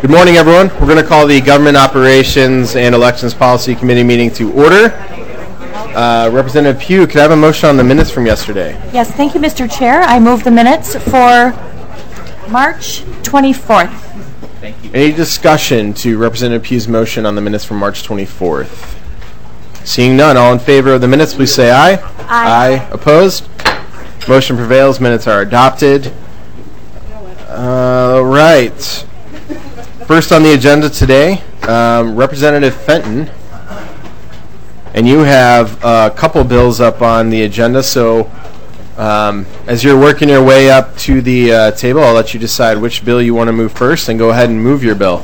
Good morning, everyone. We're going to call the Government Operations and Elections Policy Committee meeting to order. Representative Pugh, could I have a motion on the minutes from yesterday? Yes, thank you, Mr. Chair. I move the minutes for March 24th. Thank you. Any discussion to Representative Pugh's motion on the minutes from March 24th? Seeing none, all in favor of the minutes, please say aye. Aye. Opposed? Motion prevails. Minutes are adopted. All right. First on the agenda today, Representative Fenton, and you have a couple bills up on the agenda, so as you're working your way up to the table, I'll let you decide which bill you want to move first, and go ahead and move your bill.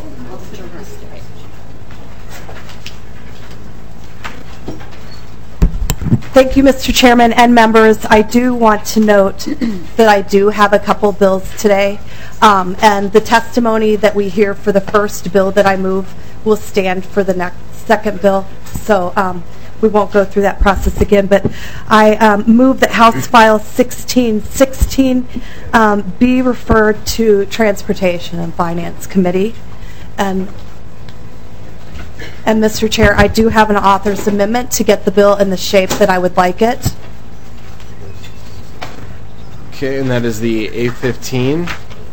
Thank you, Mr. Chairman and members. I do want to note that I do have a couple bills today, and the testimony that we hear for the first bill that I move will stand for the second bill, so we won't go through that process again, but I move that House File 1616 be referred to Transportation and Finance Committee. And Mr. Chair, I do have an author's amendment to get the bill in the shape that I would like it. Okay, and that is the A15.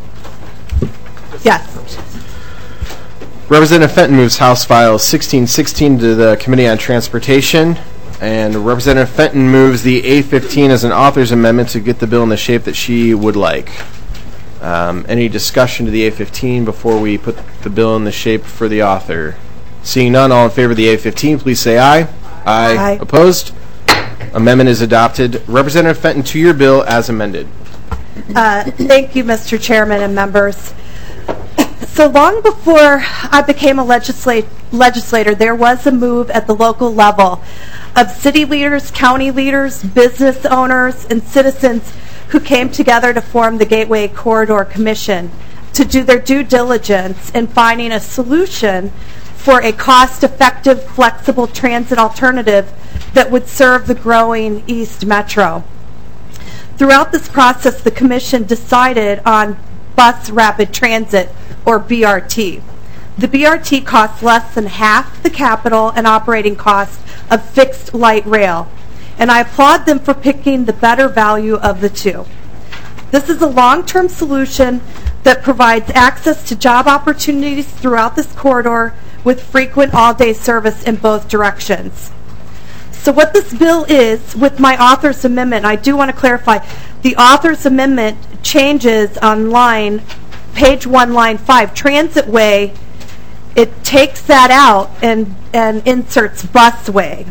Yes. Representative Fenton moves House File 1616 to the Committee on Transportation, and Representative Fenton moves the A15 as an author's amendment to get the bill in the shape that she would like. Any discussion to the A15 before we put the bill in the shape for the author? Seeing none, all in favor of the A15, please say aye. Aye. Opposed? Amendment is adopted. Representative Fenton, to your bill as amended. Thank you, Mr. Chairman and members. So long before I became a legislator, there was a move at the local level of city leaders, county leaders, business owners, and citizens who came together to form the Gateway Corridor Commission to do their due diligence in finding a solution for a cost-effective, flexible transit alternative that would serve the growing East Metro. Throughout this process, the Commission decided on Bus Rapid Transit, or BRT. The BRT costs less than half the capital and operating cost of fixed light rail, and I applaud them for picking the better value of the two. This is a long-term solution that provides access to job opportunities throughout this corridor with frequent all-day service in both directions. So what this bill is, with my author's amendment, I do want to clarify, the author's amendment changes on page 1, line 5, Transitway. It takes that out and inserts busway.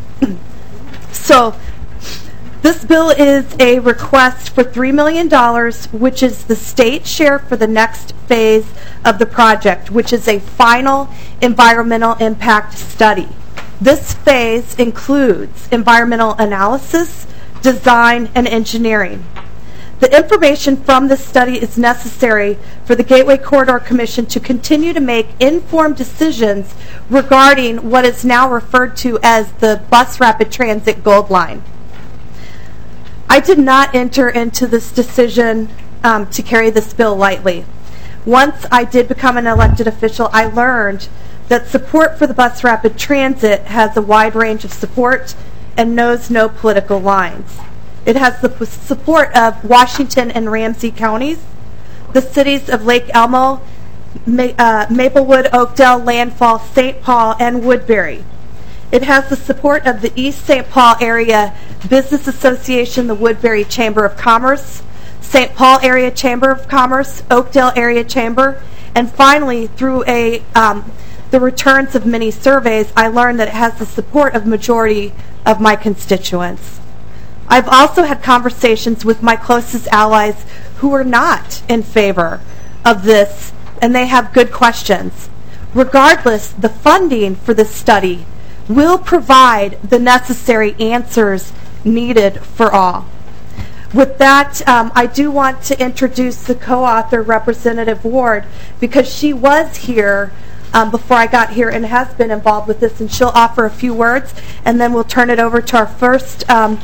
So this bill is a request for $3 million, which is the state share for the next phase of the project, which is a final environmental impact study. This phase includes environmental analysis, design, and engineering. The information from this study is necessary for the Gateway Corridor Commission to continue to make informed decisions regarding what is now referred to as the Bus Rapid Transit Gold Line. I did not enter into this decision to carry this bill lightly. Once I did become an elected official, I learned that support for the Bus Rapid Transit has a wide range of support and knows no political lines. It has the support of Washington and Ramsey counties, the cities of Lake Elmo, Maplewood, Oakdale, Landfall, St. Paul, and Woodbury. It has the support of the East St. Paul Area Business Association, the Woodbury Chamber of Commerce, St. Paul Area Chamber of Commerce, Oakdale Area Chamber, and finally, through the returns of many surveys, I learned that it has the support of majority of my constituents. I've also had conversations with my closest allies who are not in favor of this, and they have good questions. Regardless, the funding for this study will provide the necessary answers needed for all. With that, I do want to introduce the co-author, Representative Ward, because she was here before I got here and has been involved with this, and she'll offer a few words, and then we'll turn it over to our first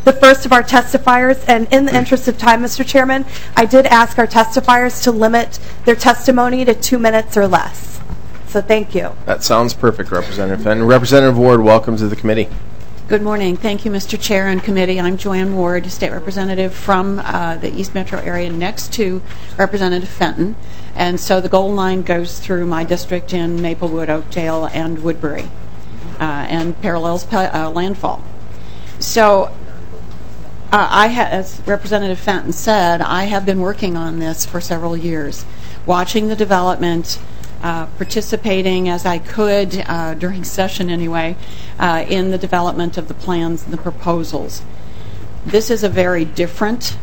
the first of our testifiers, and in the interest of time, Mr. Chairman, I did ask our testifiers to limit their testimony to 2 minutes or less. So thank you. That sounds perfect, Representative Fenton. Representative Ward, welcome to the committee. Good morning. Thank you, Mr. Chair and Committee. I'm Joanne Ward, State Representative from the East Metro area next to Representative Fenton. And so the gold line goes through my district in Maplewood, Oakdale, and Woodbury, and parallels landfall. So as Representative Fenton said, I have been working on this for several years, watching the development, participating as I could during session anyway in the development of the plans and the proposals. This is a very different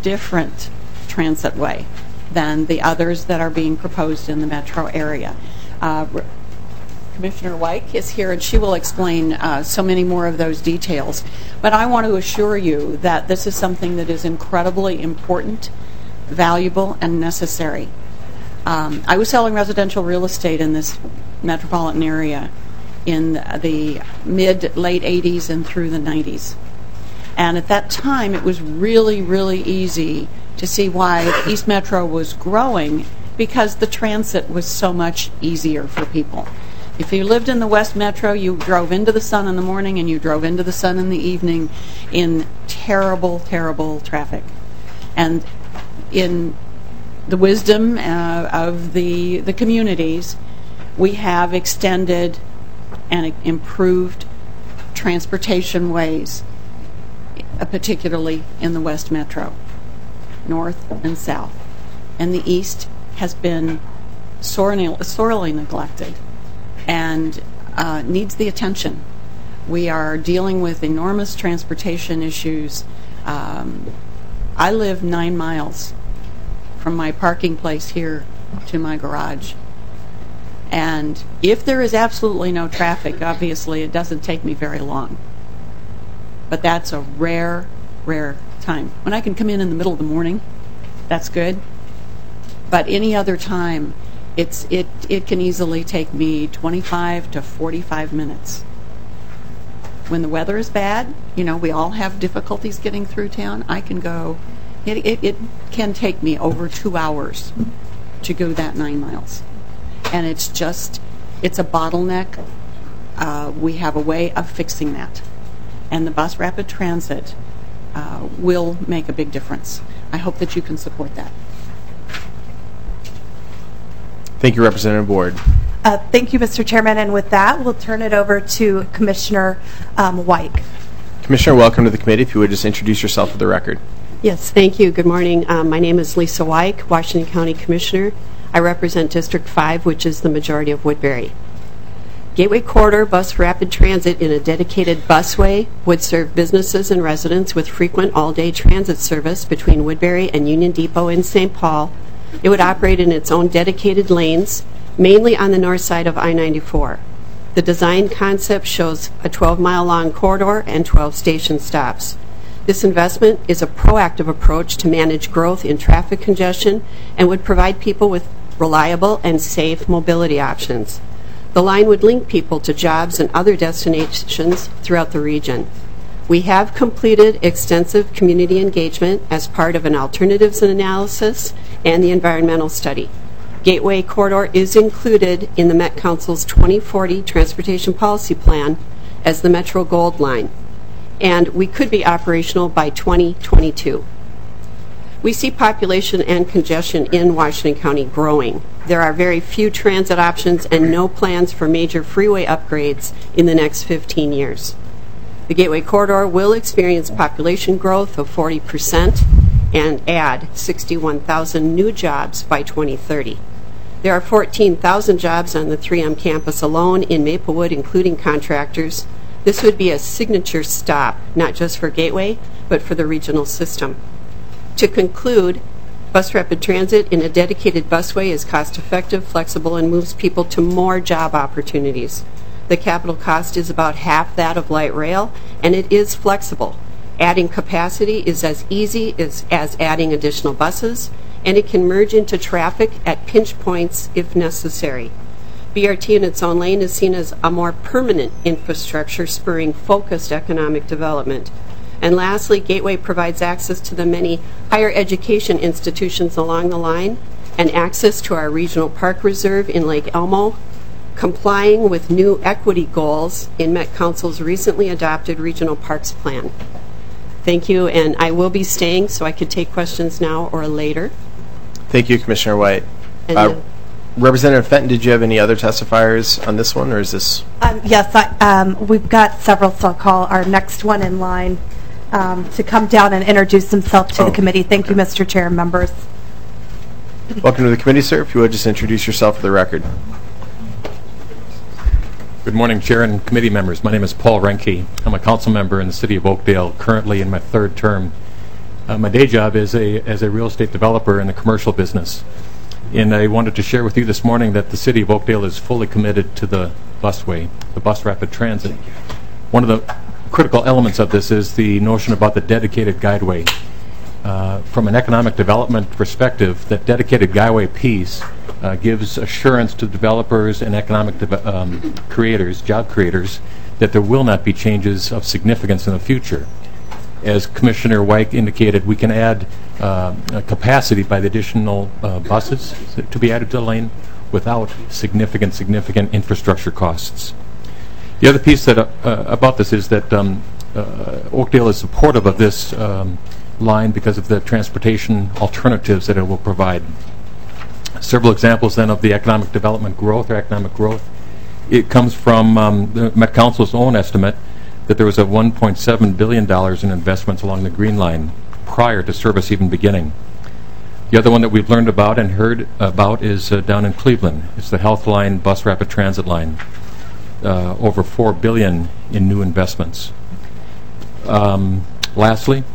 transit way than the others that are being proposed in the metro area. Commissioner Wyke is here and she will explain so many more of those details. But I want to assure you that this is something that is incredibly important, valuable, and necessary. I was selling residential real estate in this metropolitan area in the late 80s and through the 90s. And at that time, it was really, really easy to see why East Metro was growing, because the transit was so much easier for people. If you lived in the West Metro, you drove into the sun in the morning and you drove into the sun in the evening in terrible, terrible traffic. And in the wisdom of the communities, we have extended and improved transportation ways, particularly in the West Metro, north and south. And the East has been sorely neglected and needs the attention. We are dealing with enormous transportation issues. I live 9 miles from my parking place here to my garage. And if there is absolutely no traffic, obviously it doesn't take me very long. But that's a rare, rare time. When I can come in the middle of the morning, that's good. But any other time, it can easily take me 25 to 45 minutes. When the weather is bad, we all have difficulties getting through town. I can go. It can take me over 2 hours to go that 9 miles. And it's a bottleneck. We have a way of fixing that. And the bus rapid transit will make a big difference. I hope that you can support that. Thank you, Representative Ward. Thank you, Mr. Chairman. And with that, we'll turn it over to Commissioner Wyke. Commissioner, welcome to the committee. If you would just introduce yourself for the record. Yes, thank you. Good morning. My name is Lisa Wyke, Washington County Commissioner. I represent District 5, which is the majority of Woodbury. Gateway Corridor Bus Rapid Transit in a dedicated busway would serve businesses and residents with frequent all-day transit service between Woodbury and Union Depot in St. Paul. It would operate in its own dedicated lanes, mainly on the north side of I-94. The design concept shows a 12-mile-long corridor and 12 station stops. This investment is a proactive approach to manage growth in traffic congestion and would provide people with reliable and safe mobility options. The line would link people to jobs and other destinations throughout the region. We have completed extensive community engagement as part of an alternatives analysis and the environmental study. Gateway Corridor is included in the Met Council's 2040 Transportation Policy Plan as the Metro Gold Line, and we could be operational by 2022. We see population and congestion in Washington County growing. There are very few transit options and no plans for major freeway upgrades in the next 15 years. The Gateway Corridor will experience population growth of 40% and add 61,000 new jobs by 2030. There are 14,000 jobs on the 3M campus alone in Maplewood, including contractors. This would be a signature stop, not just for Gateway, but for the regional system. To conclude, bus rapid transit in a dedicated busway is cost-effective, flexible, and moves people to more job opportunities. The capital cost is about half that of light rail, and it is flexible. Adding capacity is as easy as adding additional buses, and it can merge into traffic at pinch points if necessary. BRT in its own lane is seen as a more permanent infrastructure spurring focused economic development. And lastly, Gateway provides access to the many higher education institutions along the line and access to our regional park reserve in Lake Elmo, complying with new equity goals in Met Council's recently adopted regional parks plan. Thank you, and I will be staying so I could take questions now or later. Thank you, Commissioner White. And Representative Fenton, did you have any other testifiers on this one, or is this? Yes, we've got several, so I'll call our next one in line to come down and introduce himself to the committee. Thank you, Mr. Chair and members. Welcome to the committee, sir. If you would just introduce yourself for the record. Good morning, Chair and committee members. My name is Paul Renke. I'm a council member in the city of Oakdale, currently in my third term. My day job is as a real estate developer in the commercial business. And I wanted to share with you this morning that the city of Oakdale is fully committed to the busway, the bus rapid transit. One of the critical elements of this is the notion about the dedicated guideway. From an economic development perspective, that dedicated guideway piece gives assurance to developers and economic creators, job creators, that there will not be changes of significance in the future. As Commissioner Wyke indicated, we can add capacity by the additional buses to be added to the lane without significant infrastructure costs. The other piece that about this is that Oakdale is supportive of this line because of the transportation alternatives that it will provide. Several examples then of the economic development growth or economic growth. It comes from the Met Council's own estimate that there was a $1.7 billion in investments along the Green Line prior to service even beginning. The other one that we've learned about and heard about is down in Cleveland. It's the Health Line Bus Rapid Transit Line. Over $4 billion in new investments. Lastly,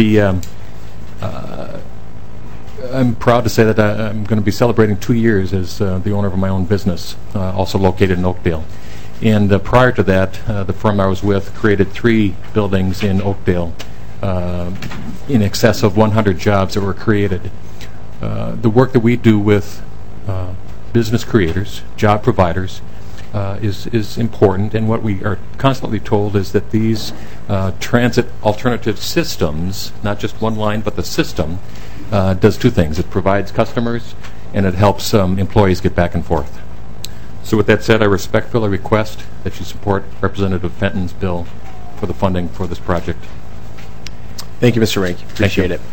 I'm proud to say that I'm going to be celebrating 2 years as the owner of my own business, also located in Oakdale. And prior to that, the firm I was with created 3 buildings in Oakdale, in excess of 100 jobs that were created. The work that we do with business creators, job providers, is important, and what we are constantly told is that these transit alternative systems, not just one line but the system, does 2 things. It provides customers and it helps employees get back and forth. So with that said, I respectfully request that you support Representative Fenton's bill for the funding for this project. Thank you, Mr. Rank. Appreciate it.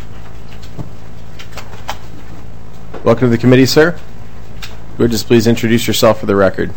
Welcome to the committee, sir. Would you just please introduce yourself for the record?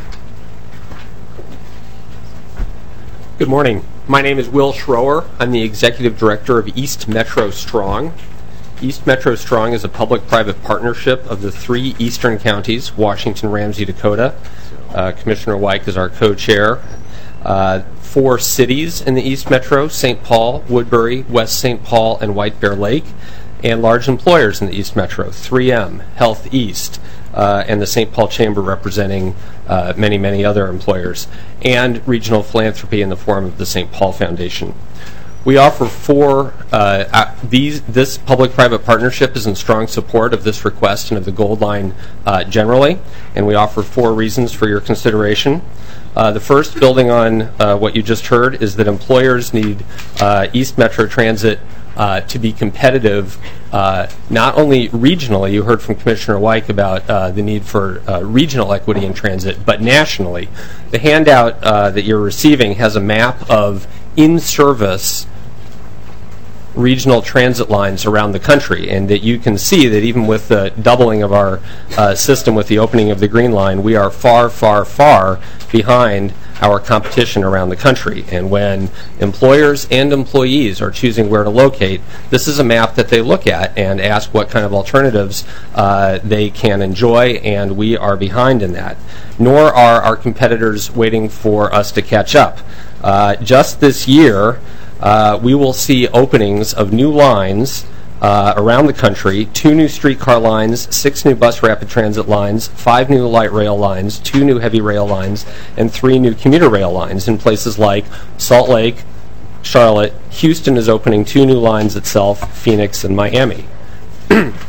Good morning. My name is Will Schroer. I'm the Executive Director of East Metro Strong. East Metro Strong is a public-private partnership of the 3 eastern counties, Washington, Ramsey, Dakota. Commissioner Wyke is our co-chair. 4 cities in the East Metro, St. Paul, Woodbury, West St. Paul, and White Bear Lake, and large employers in the East Metro, 3M, Health East, and the St. Paul Chamber representing many other employers, and regional philanthropy in the form of the St. Paul Foundation. We offer 4, this public-private partnership is in strong support of this request and of the Gold Line generally, and we offer 4 reasons for your consideration. The first, building on what you just heard, is that employers need East Metro Transit to be competitive, not only regionally. You heard from Commissioner Wyke about the need for regional equity in transit, but nationally. The handout that you're receiving has a map of in-service regional transit lines around the country, and that you can see that even with the doubling of our system with the opening of the Green Line, we are far behind our competition around the country. And when employers and employees are choosing where to locate, this is a map that they look at and ask what kind of alternatives they can enjoy, and we are behind in that. Nor are our competitors waiting for us to catch up. Just this year, we will see openings of new lines around the country, 2 new streetcar lines, 6 new bus rapid transit lines, 5 new light rail lines, 2 new heavy rail lines, and 3 new commuter rail lines in places like Salt Lake, Charlotte. Houston is opening 2 new lines itself, Phoenix and Miami.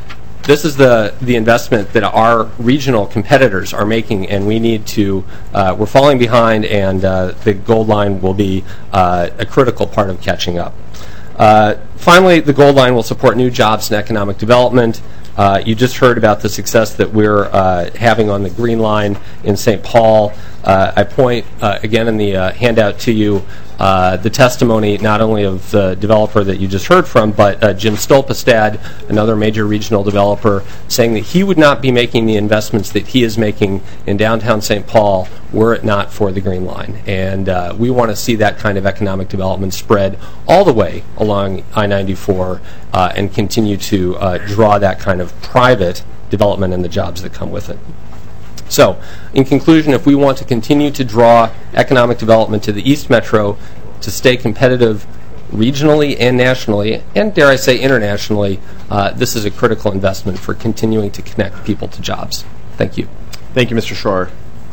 This is the investment that our regional competitors are making, and we need to, we're falling behind, and the Gold Line will be a critical part of catching up. Finally, the Gold Line will support new jobs and economic development. You just heard about the success that we're having on the Green Line in St. Paul. I point again in the handout to you the testimony not only of the developer that you just heard from, but Jim Stolpestad, another major regional developer, saying that he would not be making the investments that he is making in downtown St. Paul were it not for the Green Line. And we want to see that kind of economic development spread all the way along I-94 and continue to draw that kind of private development and the jobs that come with it. So, in conclusion, if we want to continue to draw economic development to the East Metro to stay competitive regionally and nationally, and dare I say internationally, this is a critical investment for continuing to connect people to jobs. Thank you. Thank you, Mr. Schroer.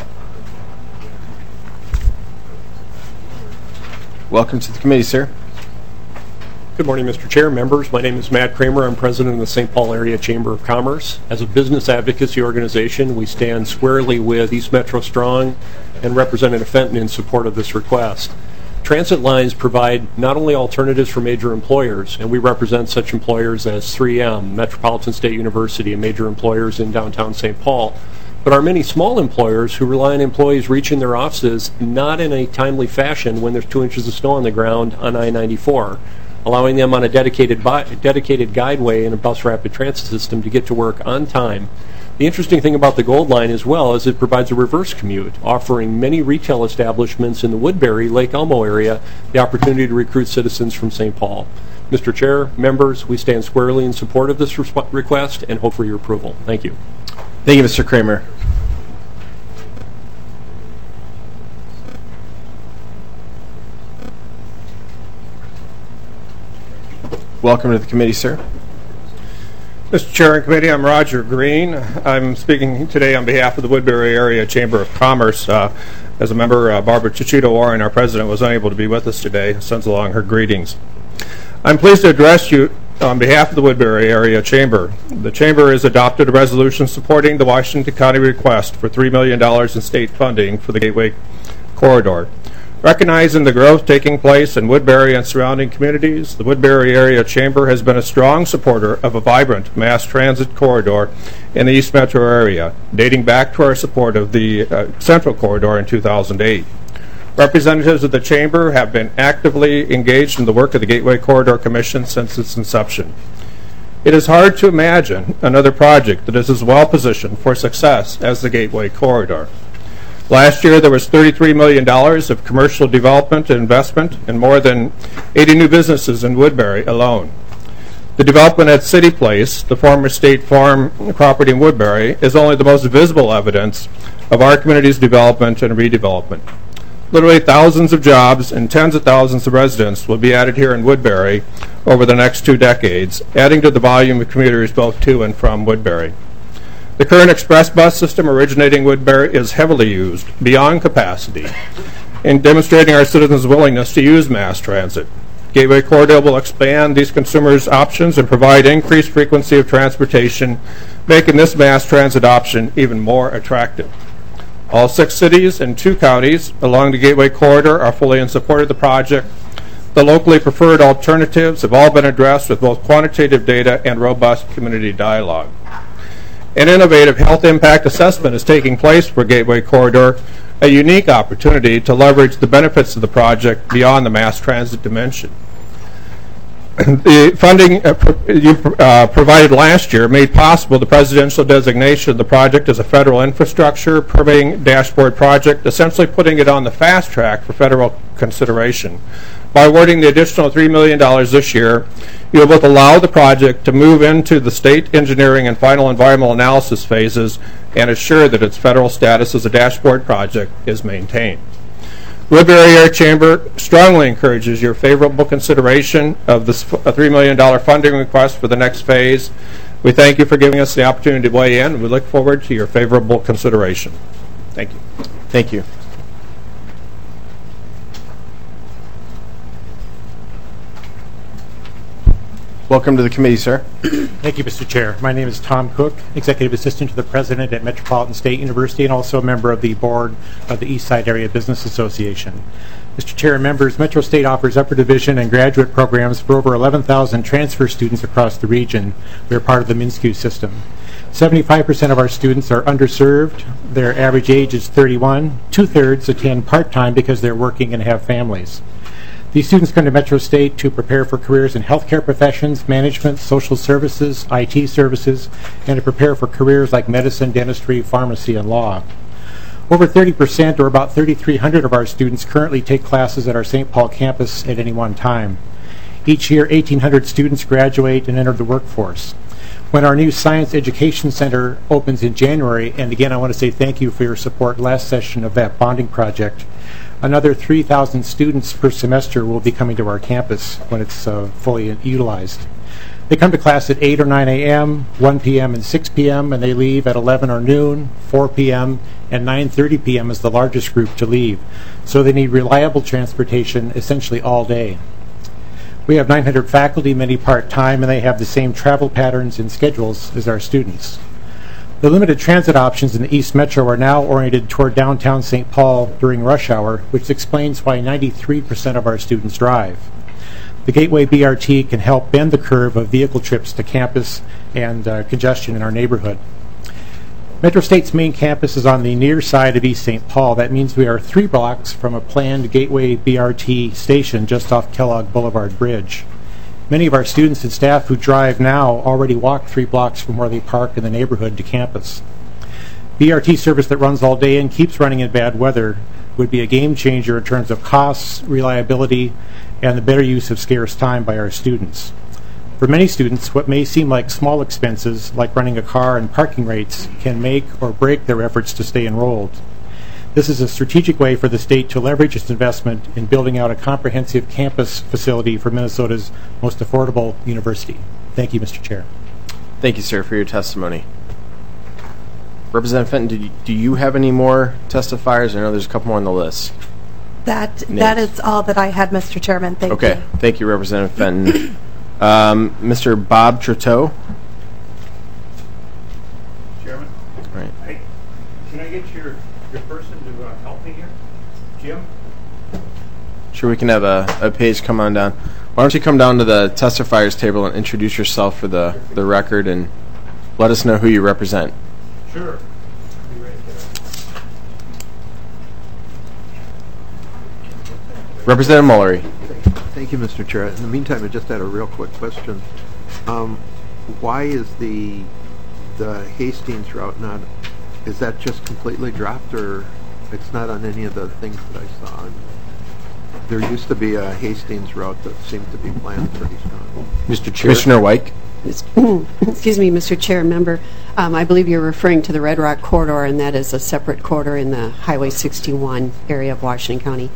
Welcome to the committee, sir. Good morning, Mr. Chair, members. My name is Matt Kramer. I'm president of the St. Paul Area Chamber of Commerce. As a business advocacy organization, we stand squarely with East Metro Strong and Representative Fenton in support of this request. Transit lines provide not only alternatives for major employers, and we represent such employers as 3M, Metropolitan State University, and major employers in downtown St. Paul, but our many small employers who rely on employees reaching their offices not in a timely fashion when there's 2 inches of snow on the ground on I-94. Allowing them on a dedicated guideway in a bus rapid transit system to get to work on time. The interesting thing about the Gold Line as well is it provides a reverse commute, offering many retail establishments in the Woodbury, Lake Elmo area the opportunity to recruit citizens from St. Paul. Mr. Chair, members, we stand squarely in support of this request and hope for your approval. Thank you. Thank you, Mr. Kramer. Welcome to the committee, sir. Mr. Chair and Committee, I'm Roger Green. I'm speaking today on behalf of the Woodbury Area Chamber of Commerce. As a member, Barbara Chichito Warren, our president, was unable to be with us today. Sends along her greetings. I'm pleased to address you on behalf of the Woodbury Area Chamber. The Chamber has adopted a resolution supporting the Washington County request for $3 million in state funding for the Gateway Corridor. Recognizing the growth taking place in Woodbury and surrounding communities, the Woodbury Area Chamber has been a strong supporter of a vibrant mass transit corridor in the East Metro area, dating back to our support of the Central Corridor in 2008. Representatives of the Chamber have been actively engaged in the work of the Gateway Corridor Commission since its inception. It is hard to imagine another project that is as well positioned for success as the Gateway Corridor. Last year, there was $33 million of commercial development and investment and more than 80 new businesses in Woodbury alone. The development at City Place, the former State Farm property in Woodbury, is only the most visible evidence of our community's development and redevelopment. Literally thousands of jobs and tens of thousands of residents will be added here in Woodbury over the next 2 decades, adding to the volume of commuters both to and from Woodbury. The current express bus system originating Woodbury is heavily used, beyond capacity, in demonstrating our citizens' willingness to use mass transit. Gateway Corridor will expand these consumers' options and provide increased frequency of transportation, making this mass transit option even more attractive. All 6 cities and 2 counties along the Gateway Corridor are fully in support of the project. The locally preferred alternatives have all been addressed with both quantitative data and robust community dialogue. An innovative health impact assessment is taking place for Gateway Corridor, a unique opportunity to leverage the benefits of the project beyond the mass transit dimension. The funding you provided last year made possible the presidential designation of the project as a federal infrastructure permitting dashboard project, essentially putting it on the fast track for federal consideration. By awarding the additional $3 million this year, you will both allow the project to move into the state engineering and final environmental analysis phases and assure that its federal status as a dashboard project is maintained. Woodbury Area Chamber strongly encourages your favorable consideration of this $3 million funding request for the next phase. We thank you for giving us the opportunity to weigh in, and we look forward to your favorable consideration. Thank you. Thank you. Welcome to the committee, sir. Thank you, Mr. Chair. My name is Tom Cook, Executive Assistant to the President at Metropolitan State University and also a member of the board of the East Side Area Business Association. Mr. Chair and members, Metro State offers upper division and graduate programs for over 11,000 transfer students across the region. We are part of the MNSCU system. 75% of our students are underserved. Their average age is 31. Two-thirds attend part-time because they're working and have families. These students come to Metro State to prepare for careers in healthcare professions, management, social services, IT services, and to prepare for careers like medicine, dentistry, pharmacy, and law. Over 30%, or about 3,300 of our students currently take classes at our St. Paul campus at any one time. Each year, 1,800 students graduate and enter the workforce. When our new Science Education Center opens in January, and again I want to say thank you for your support last session of that bonding project, another 3,000 students per semester will be coming to our campus when it's fully utilized. They come to class at 8 or 9 a.m., 1 p.m., and 6 p.m., and they leave at 11 or noon, 4 p.m., and 9:30 p.m. is the largest group to leave. So they need reliable transportation essentially all day. We have 900 faculty, many part-time, and they have the same travel patterns and schedules as our students. The limited transit options in the East Metro are now oriented toward downtown St. Paul during rush hour, which explains why 93% of our students drive. The Gateway BRT can help bend the curve of vehicle trips to campus and congestion in our neighborhood. Metro State's main campus is on the near side of East St. Paul. That means we are 3 blocks from a planned Gateway BRT station just off Kellogg Boulevard Bridge. Many of our students and staff who drive now already walk 3 blocks from where they park in the neighborhood to campus. BRT service that runs all day and keeps running in bad weather would be a game changer in terms of costs, reliability, and the better use of scarce time by our students. For many students, what may seem like small expenses, like running a car and parking rates, can make or break their efforts to stay enrolled. This is a strategic way for the state to leverage its investment in building out a comprehensive campus facility for Minnesota's most affordable university. Thank you, Mr. Chair. Thank you, sir, for your testimony. Representative Fenton, do you have any more testifiers? I know there's a couple more on the list. That is all that I had, Mr. Chairman. Thank you. Okay. Thank you, Representative Fenton. Mr. Bob Trotteau. Chairman? All right. Can I get your person to help me here? Jim? Sure, we can have a page come on down. Why don't you come down to the testifiers table and introduce yourself for the record and let us know who you represent. Sure. Be right there. Representative Mullery. Thank you, Mr. Chair. In the meantime, I just had a real quick question. Why is the Hastings route not, is that just completely dropped, or it's not on any of the things that I saw? There used to be a Hastings route that seemed to be planned pretty strong. Mr. Chair. Commissioner Wyke. Excuse me, Mr. Chair, member. I believe you're referring to the Red Rock Corridor, and that is a separate corridor in the Highway 61 area of Washington County.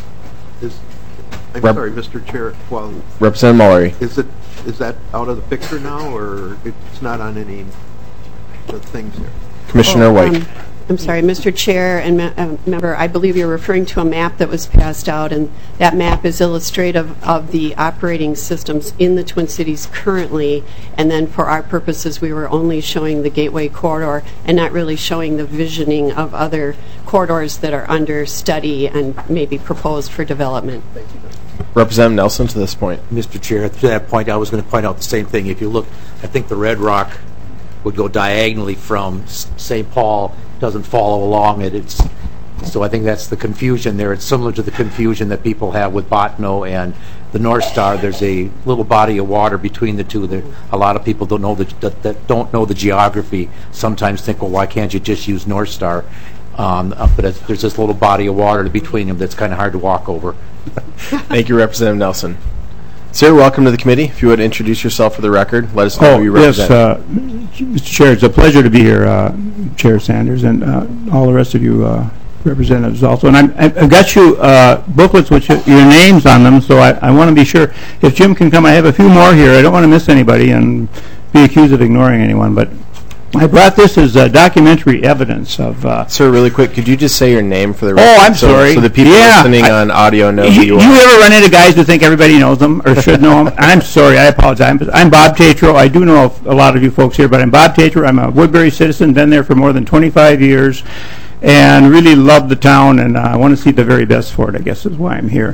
I'm sorry, Mr. Chair. Well, Representative Mullery. Is that out of the picture now, or it's not on any of the things here? Commissioner White. I'm sorry, Mr. Chair and member, I believe you're referring to a map that was passed out, and that map is illustrative of the operating systems in the Twin Cities currently, and then for our purposes we were only showing the Gateway Corridor and not really showing the visioning of other corridors that are under study and maybe proposed for development. Thank you. Representative Nelson, to this point. Mr. Chair, to that point, I was going to point out the same thing. If you look, I think the Red Rock would go diagonally from St. Paul, doesn't follow along it. So I think that's the confusion there. It's similar to the confusion that people have with Botno and the North Star. There's a little body of water between the two. There, a lot of people don't know that don't know the geography. Sometimes think, well, why can't you just use North Star? But there's this little body of water between them that's kind of hard to walk over. Thank you, Representative Nelson. Sir, welcome to the committee. If you would introduce yourself for the record, let us know who you represent. Yes, Mr. Chair, it's a pleasure to be here, Chair Sanders, and all the rest of you representatives also. And I've got you booklets with your names on them, so I want to be sure. If Jim can come, I have a few more here. I don't want to miss anybody and be accused of ignoring anyone, but I brought this as documentary evidence of... Sir, really quick, could you just say your name for the record? Oh, I'm sorry. So the people listening on audio know who you are. You ever run into guys who think everybody knows them or should know them? I'm sorry, I apologize. I'm Bob Tatro. I do know a lot of you folks here, but I'm Bob Tatro. I'm a Woodbury citizen, been there for more than 25 years, and really love the town, and I want to see the very best for it, I guess is why I'm here.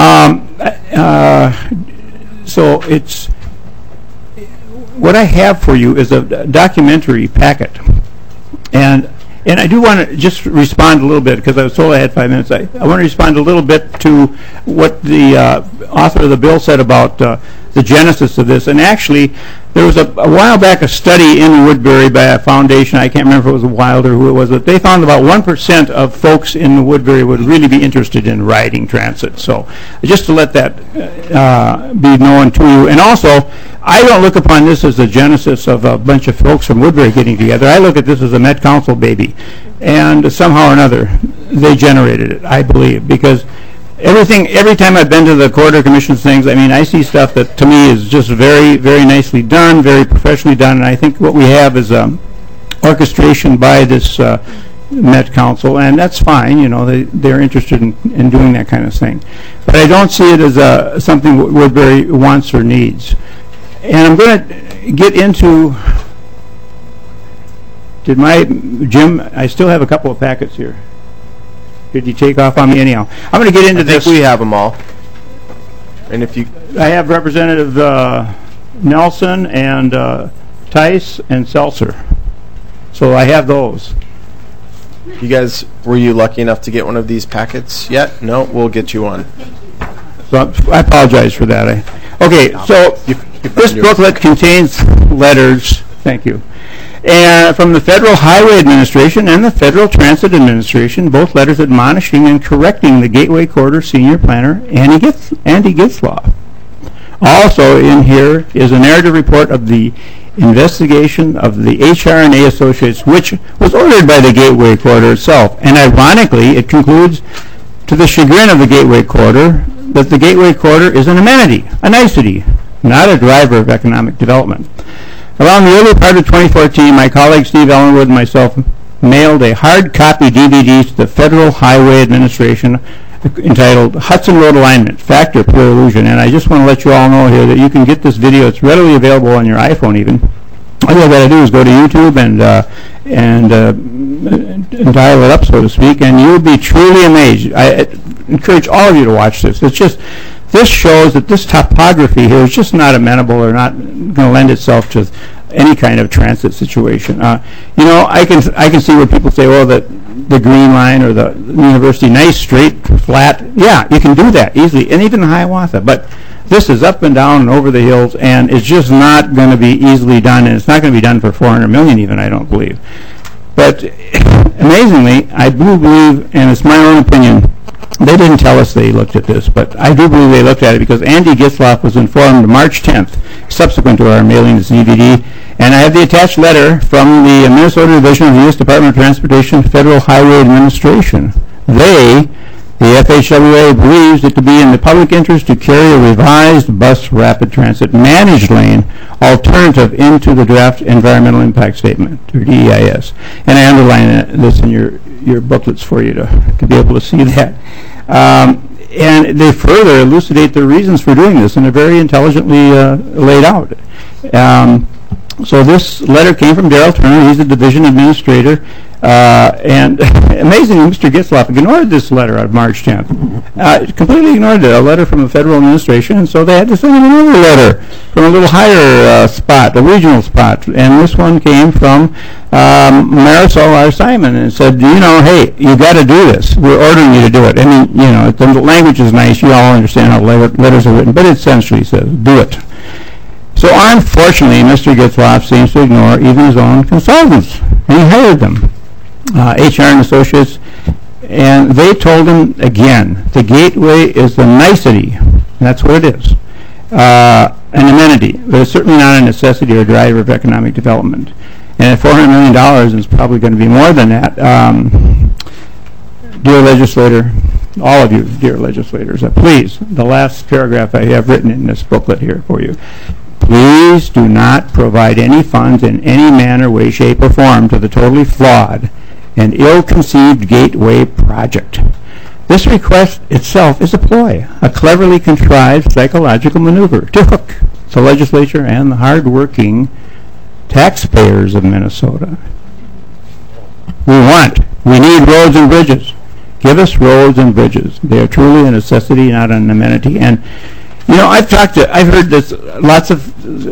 So it's... What I have for you is a documentary packet, and I do want to just respond a little bit, because I was told I had 5 minutes. I want to respond a little bit to what the author of the bill said about the genesis of this. And actually, there was a while back a study in Woodbury by a foundation, I can't remember if it was Wild or who it was, but they found about 1% of folks in Woodbury would really be interested in riding transit. So just to let that be known to you. And also, I don't look upon this as the genesis of a bunch of folks from Woodbury getting together. I look at this as a Met Council baby. And somehow or another, they generated it, I believe, because every time I've been to the Corridor Commission's things, I mean, I see stuff that to me is just very, very nicely done, very professionally done, and I think what we have is orchestration by this Met Council, and that's fine, you know, they're interested in doing that kind of thing. But I don't see it as something Woodbury wants or needs. And I'm going to get into... Jim, I still have a couple of packets here. Did you take off on me anyhow? I'm going to get into this. I think we have them all. And if you... I have Representative Nelson and Tice and Seltzer. So I have those. You guys, were you lucky enough to get one of these packets yet? No, we'll get you one. So I apologize for that. Okay, so this booklet contains letters. Thank you. And from the Federal Highway Administration and the Federal Transit Administration, both letters admonishing and correcting the Gateway Corridor Senior Planner, Andy Gitzlaff. Also in here is a narrative report of the investigation of the HR&A Associates, which was ordered by the Gateway Corridor itself. And ironically, it concludes, to the chagrin of the Gateway Corridor, that the Gateway Corridor is an amenity, a nicety, not a driver of economic development. Around the early part of 2014, my colleague Steve Ellenwood and myself mailed a hard copy DVD to the Federal Highway Administration entitled Hudson Road Alignment, Fact or Pure Illusion. And I just want to let you all know here that you can get this video. It's readily available on your iPhone even. All you got to do is go to YouTube and dial it up, so to speak, and you'll be truly amazed. I encourage all of you to watch this. It's just... This shows that this topography here is just not amenable or not going to lend itself to any kind of transit situation. You know, I can see where people say, well, that the Green Line or the University, nice, straight, flat. Yeah, you can do that easily, and even Hiawatha. But this is up and down and over the hills, and it's just not going to be easily done, and it's not going to be done for $400 million even, I don't believe. But amazingly, I do believe, and it's my own opinion, they didn't tell us they looked at this, but I do believe they looked at it because Andy Gitzlaff was informed March 10th, subsequent to our mailing this DVD, and I have the attached letter from the Minnesota Division of the U.S. Department of Transportation Federal Highway Administration. They, the FHWA, believes it to be in the public interest to carry a revised bus rapid transit managed lane alternative into the draft environmental impact statement, or DEIS. And I underline this in your booklets for you to be able to see that. And they further elucidate the reasons for doing this, and they're very intelligently laid out. So this letter came from Darrell Turner. He's the division administrator. And amazingly, Mr. Gitzlaff ignored this letter on March 10th. Completely ignored it, a letter from the federal administration, and so they had to send him another letter from a little higher spot, a regional spot. And this one came from Marisol R. Simon, and said, you know, hey, you got to do this. We're ordering you to do it. I mean, you know, the language is nice. You all understand how letters are written, but it essentially says, do it. So unfortunately, Mr. Gitzlaff seems to ignore even his own consultants, and he hired them. HR and Associates, and they told him again, the Gateway is the nicety, and that's what it is, an amenity, but it's certainly not a necessity or a driver of economic development. And at $400 million, it's probably going to be more than that. Dear legislator, all of you, dear legislators, please, the last paragraph I have written in this booklet here for you. please do not provide any funds in any manner, way, shape, or form to the totally flawed and ill-conceived Gateway project. This request itself is a ploy, a cleverly contrived psychological maneuver to hook the legislature and the hard-working taxpayers of Minnesota. We need roads and bridges. Give us roads and bridges. They are truly a necessity, not an amenity. And you know, I've heard this, lots of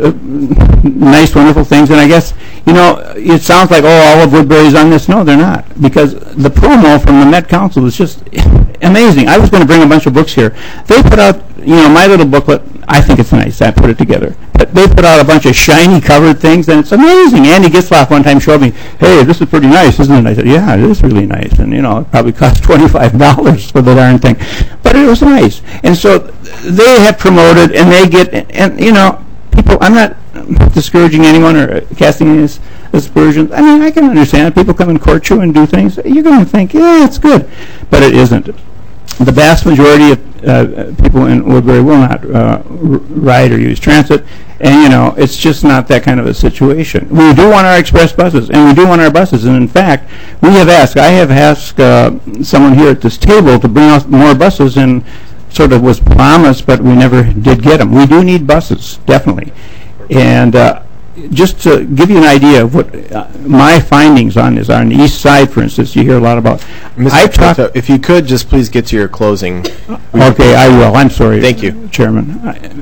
nice, wonderful things, and I guess, you know, it sounds like, all of Woodbury's on this. No, they're not, because the promo from the Met Council is just amazing. I was going to bring a bunch of books here. They put out, you know, my little booklet. I think it's nice. I put it together. But they put out a bunch of shiny covered things, and it's amazing. Andy Gitzloff one time showed me, hey, this is pretty nice, isn't it? I said, yeah, it is really nice. And, you know, it probably cost $25 for the darn thing. But it was nice. And so they have promoted, and they get, and, you know, people, I'm not discouraging anyone or casting any aspersions. I mean, I can understand it. People come and court you and do things. You're going to think, yeah, it's good. But it isn't. The vast majority of people in Woodbury will not ride or use transit, and, you know, it's just not that kind of a situation. We do want our express buses, and we do want our buses, and in fact, I have asked someone here at this table to bring us more buses, and sort of was promised, but we never did get them. We do need buses, definitely. And just to give you an idea of what my findings on this, on the east side, for instance, you hear a lot about. Mr. Trento, if you could just please get to your closing. Okay, I will. I'm sorry. Thank you, Chairman.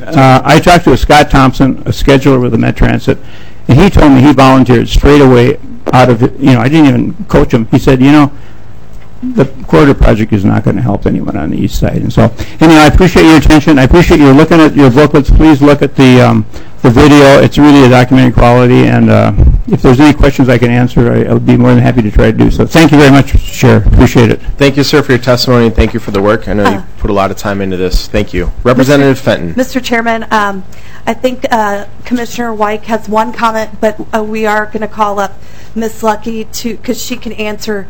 I talked to Scott Thompson, a scheduler with the Met Transit, and he told me he volunteered straight away out of it. You know, I didn't even coach him. He said, you know, the corridor project is not going to help anyone on the east side. And so, anyway, I appreciate your attention. I appreciate you looking at your booklets. Please look at the video. It's really a documentary quality, and if there's any questions I can answer, I would be more than happy to try to do so. Thank you very much, Mr. Chair. Appreciate it. Thank you, sir, for your testimony, and thank you for the work. I know you put a lot of time into this. Thank you. Representative Fenton. Mr. Chairman, I think Commissioner White has one comment, but we are going to call up Ms. Lucky because she can answer,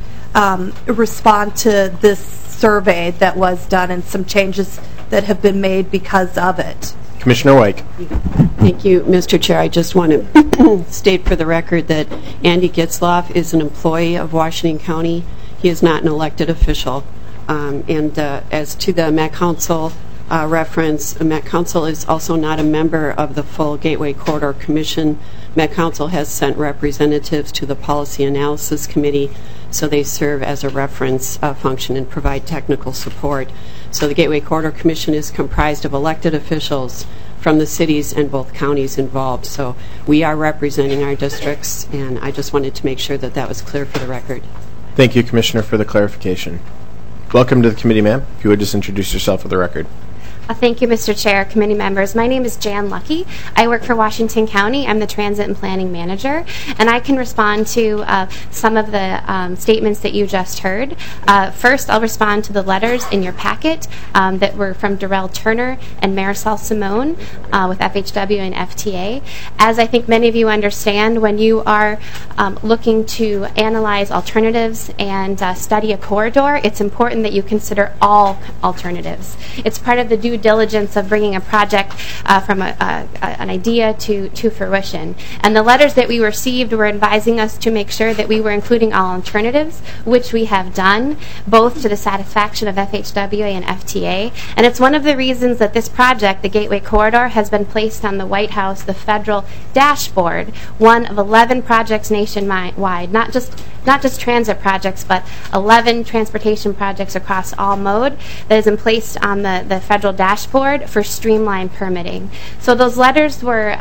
respond to this survey that was done and some changes that have been made because of it. Commissioner White. Thank you, Mr. Chair. I just want to state for the record that Andy Gitzloff is an employee of Washington County. He is not an elected official. And as to the Met Council reference, the Met Council is also not a member of the full Gateway Corridor Commission. Met Council has sent representatives to the Policy Analysis Committee, so they serve as a reference function and provide technical support. So the Gateway Corridor Commission is comprised of elected officials from the cities and both counties involved. So we are representing our districts, and I just wanted to make sure that that was clear for the record. Thank you, Commissioner, for the clarification. Welcome to the committee, ma'am. If you would just introduce yourself for the record. Thank you, Mr. Chair, committee members. My name is Jan Lucky. I work for Washington County. I'm the Transit and Planning Manager, and I can respond to some of the statements that you just heard. First, I'll respond to the letters in your packet that were from Darrell Turner and Marisol Simone with FHW and FTA. As I think many of you understand, when you are looking to analyze alternatives and study a corridor, it's important that you consider all alternatives. It's part of the due diligence of bringing a project from an idea to fruition. And the letters that we received were advising us to make sure that we were including all alternatives, which we have done, both to the satisfaction of FHWA and FTA. And it's one of the reasons that this project, the Gateway Corridor, has been placed on the White House, the federal dashboard, one of 11 projects nationwide, not just transit projects, but 11 transportation projects across all mode that is in place on the federal dashboard for streamlined permitting. So those letters were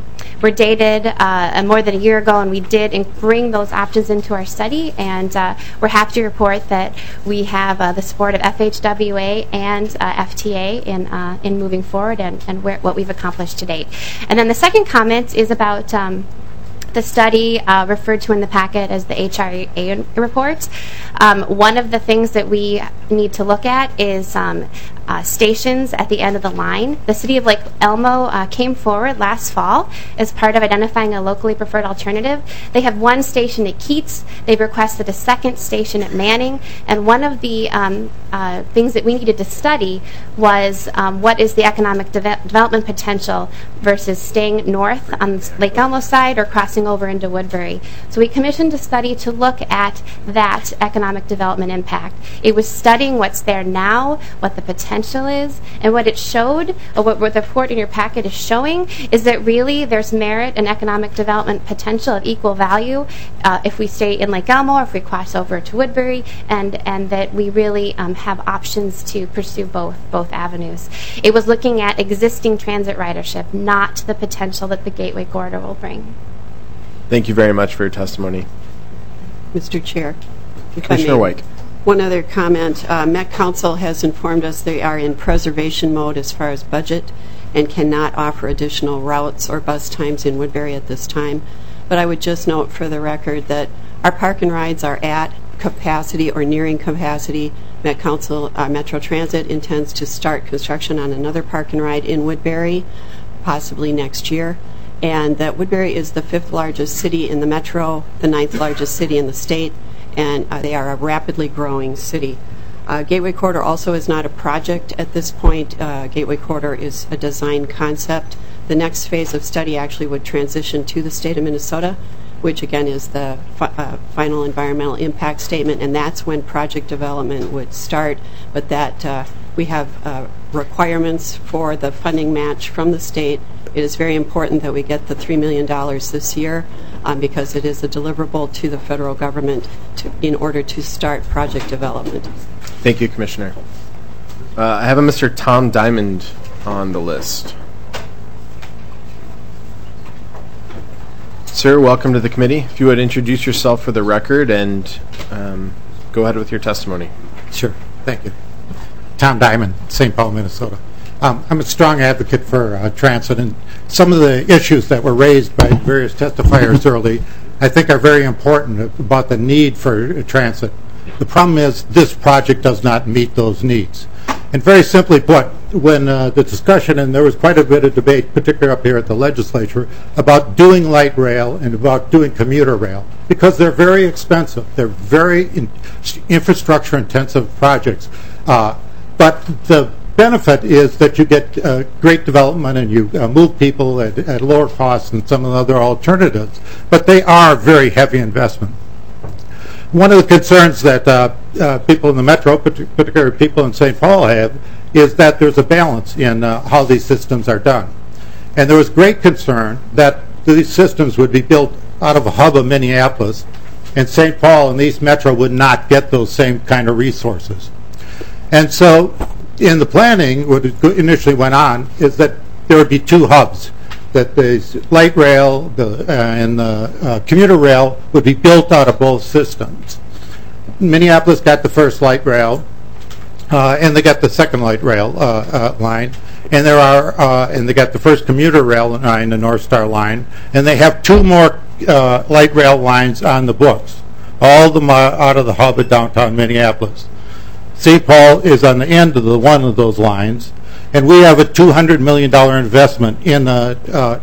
dated more than a year ago, and we did bring those options into our study, and we're happy to report that we have the support of FHWA and FTA in moving forward and what we've accomplished to date. And then the second comment is about the study referred to in the packet as the HRA report. One of the things that we need to look at is stations at the end of the line. The City of Lake Elmo came forward last fall as part of identifying a locally preferred alternative. They have one station at Keats. They've requested a second station at Manning. And one of the things that we needed to study was what is the economic development potential versus staying north on Lake Elmo side or crossing over into Woodbury. So we commissioned a study to look at that economic development impact. It was studying what's there now, what the potential is, and what it showed, or what the report in your packet is showing, is that really there's merit and economic development potential of equal value if we stay in Lake Elmo or if we cross over to Woodbury, and that we really have options to pursue both avenues. It was looking at existing transit ridership, not the potential that the Gateway Corridor will bring. Thank you very much for your testimony. Mr. Chair. Commissioner Wyke. One other comment. Met Council has informed us they are in preservation mode as far as budget and cannot offer additional routes or bus times in Woodbury at this time. But I would just note for the record that our park and rides are at capacity or nearing capacity. Met Council Metro Transit intends to start construction on another park and ride in Woodbury, possibly next year. And that Woodbury is the 5th largest city in the metro, the 9th largest city in the state, and they are a rapidly growing city. Gateway Corridor also is not a project at this point. Gateway Corridor is a design concept. The next phase of study actually would transition to the state of Minnesota, which again is the final environmental impact statement, and that's when project development would start. But that we have requirements for the funding match from the state. It is very important that we get the $3 million this year because it is a deliverable to the federal government in order to start project development. Thank you, Commissioner. I have a Mr. Tom Diamond on the list. Sir, welcome to the committee. If you would introduce yourself for the record and go ahead with your testimony. Sure. Thank you. Tom Diamond, St. Paul, Minnesota. I'm a strong advocate for transit, and some of the issues that were raised by various testifiers early, I think, are very important about the need for transit. The problem is this project does not meet those needs. And very simply put, when the discussion, and there was quite a bit of debate, particularly up here at the legislature, about doing light rail and about doing commuter rail, because they're very expensive. They're very infrastructure-intensive projects. But the benefit is that you get great development and you move people at lower costs than some of the other alternatives. But they are very heavy investment. One of the concerns that people in the metro, particularly people in St. Paul, have is that there's a balance in how these systems are done. And there was great concern that these systems would be built out of a hub of Minneapolis, and St. Paul and the East Metro would not get those same kind of resources. And so in the planning, what initially went on is that there would be two hubs, that the light rail and the commuter rail would be built out of both systems. Minneapolis got the first light rail, and they got the second light rail line, and and they got the first commuter rail line, the North Star line, and they have two more light rail lines on the books, all of them out of the hub of downtown Minneapolis. St. Paul is on the end of one of those lines, and we have a $200 million investment in a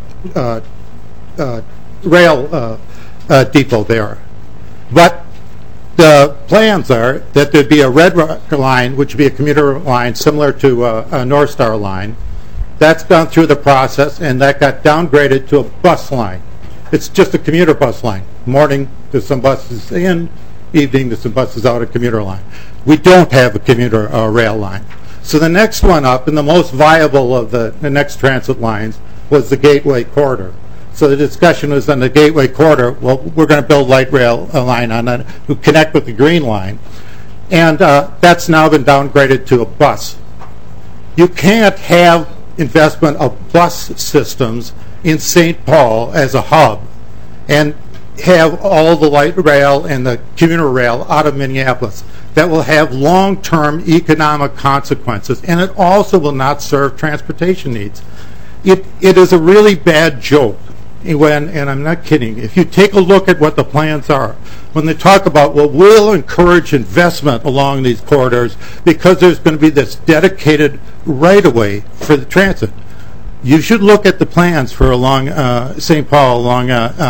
rail depot there. But the plans are that there'd be a Red Rock line, which would be a commuter line similar to a North Star line. That's gone through the process, and that got downgraded to a bus line. It's just a commuter bus line. Morning, there's some buses in. Evening, there's some buses out, a commuter line. We don't have a commuter rail line. So the next one up, and the most viable of the next transit lines, was the Gateway Corridor. So the discussion was on the Gateway Corridor. Well, we're going to build light rail line on that to connect with the Green Line. And that's now been downgraded to a bus. You can't have investment of bus systems in St. Paul as a hub and have all the light rail and the commuter rail out of Minneapolis. That will have long-term economic consequences, and it also will not serve transportation needs. It is a really bad joke and I'm not kidding, if you take a look at what the plans are, when they talk about, well, we'll encourage investment along these corridors because there's going to be this dedicated right-of-way for the transit. You should look at the plans for along St. Paul, along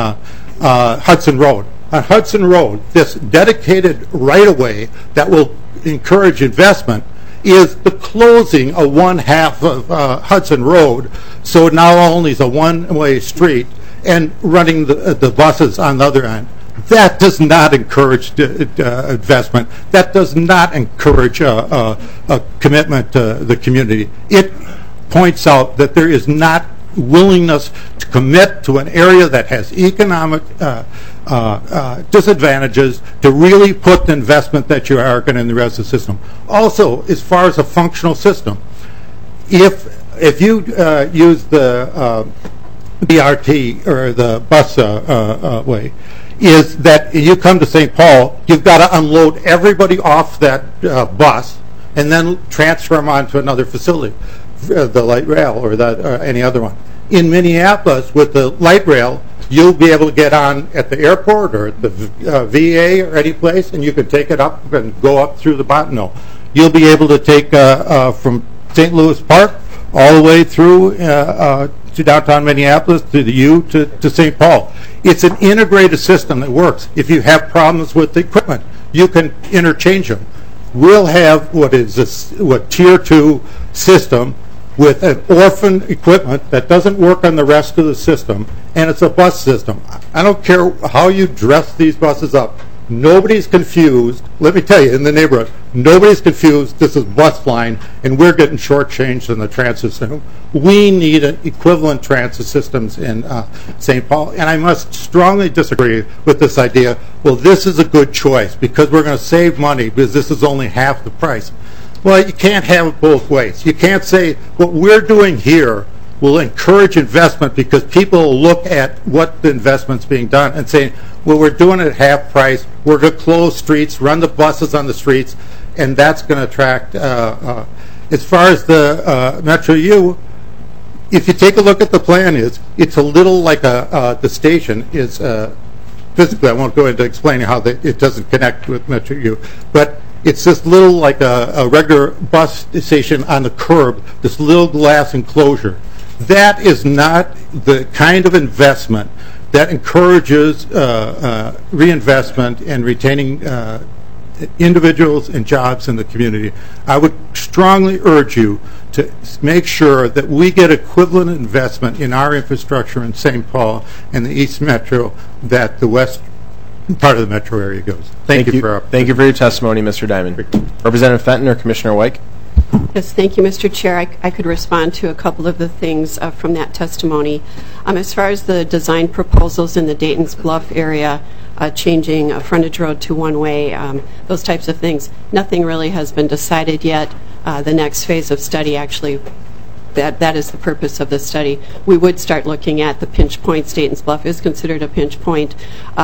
Hudson Road. On Hudson Road, this dedicated right-of-way that will encourage investment is the closing of one half of Hudson Road, so now only is a one-way street, and running the buses on the other end. That does not encourage investment. That does not encourage a commitment to the community. It points out that there is not willingness to commit to an area that has economic disadvantages to really put the investment that you are going in the rest of the system. Also, as far as a functional system, if you use the BRT or the bus way, is that you come to St. Paul, you've got to unload everybody off that bus and then transfer them onto another facility, the light rail or any other one. In Minneapolis, with the light rail, you'll be able to get on at the airport or at the VA or any place, and you can take it up and go up through the Bottineau. You'll be able to take from St. Louis Park all the way through to downtown Minneapolis, to the U, to St. Paul. It's an integrated system that works. If you have problems with the equipment, you can interchange them. We'll have what Tier 2 system with an orphan equipment that doesn't work on the rest of the system, and it's a bus system. I don't care how you dress these buses up. Nobody's confused. Let me tell you, in the neighborhood, nobody's confused. This is bus line, and we're getting shortchanged in the transit system. We need equivalent transit systems in St. Paul, and I must strongly disagree with this idea, well, this is a good choice because we're going to save money because this is only half the price. Well, you can't have it both ways. You can't say what we're doing here will encourage investment because people will look at what the investment's being done and say, well, we're doing it at half price. We're going to close streets, run the buses on the streets, and that's going to attract. As far as the Metro U, if you take a look at the plan, it's a little like the station is physically. I won't go into explaining how it doesn't connect with Metro U, but it's just little like a regular bus station on the curb, this little glass enclosure. That is not the kind of investment that encourages reinvestment and retaining individuals and jobs in the community. I would strongly urge you to make sure that we get equivalent investment in our infrastructure in St. Paul and the East Metro that the West part of the metro area goes. Thank you for your testimony, Mr. Diamond. Representative Fenton or Commissioner Wyke? Yes, thank you, Mr. Chair. I could respond to a couple of the things from that testimony. As far as the design proposals in the Dayton's Bluff area, changing a frontage road to one-way, those types of things, nothing really has been decided yet. The next phase of study actually, that is the purpose of the study. We would start looking at the pinch points. Dayton's Bluff is considered a pinch point.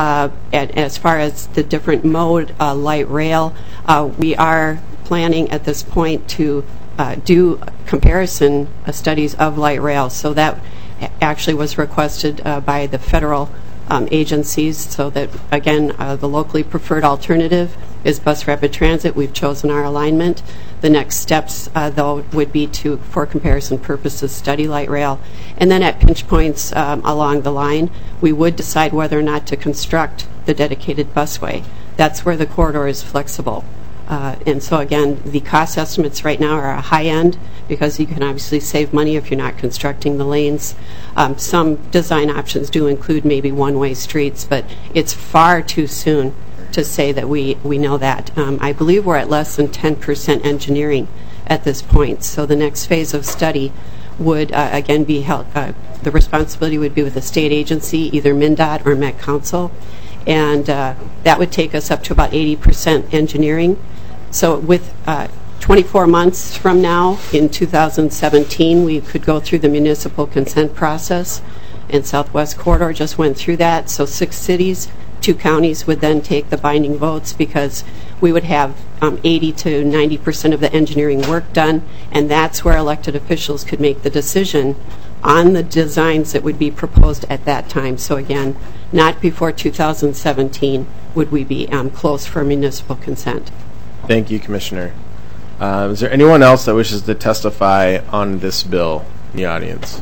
As far as the different mode, light rail, we are planning at this point to do comparison studies of light rail. So that actually was requested by the federal agencies, so that, again, the locally preferred alternative is bus rapid transit. We've chosen our alignment. The next steps, though, would be to, for comparison purposes, study light rail. And then at pinch points along the line, we would decide whether or not to construct the dedicated busway. That's where the corridor is flexible. And so, again, the cost estimates right now are a high end because you can obviously save money if you're not constructing the lanes. Some design options do include maybe one-way streets, but it's far too soon to say that we know that. I believe we're at less than 10% engineering at this point. So the next phase of study would, again, be held, the responsibility would be with a state agency, either MnDOT or Met Council, and that would take us up to about 80% engineering. So with 24 months from now, in 2017, we could go through the municipal consent process, and Southwest Corridor just went through that. So 6 cities, 2 counties would then take the binding votes because we would have 80 to 90% of the engineering work done, and that's where elected officials could make the decision on the designs that would be proposed at that time. So again, not before 2017 would we be closed for municipal consent. Thank you, Commissioner. Is there anyone else that wishes to testify on this bill in the audience?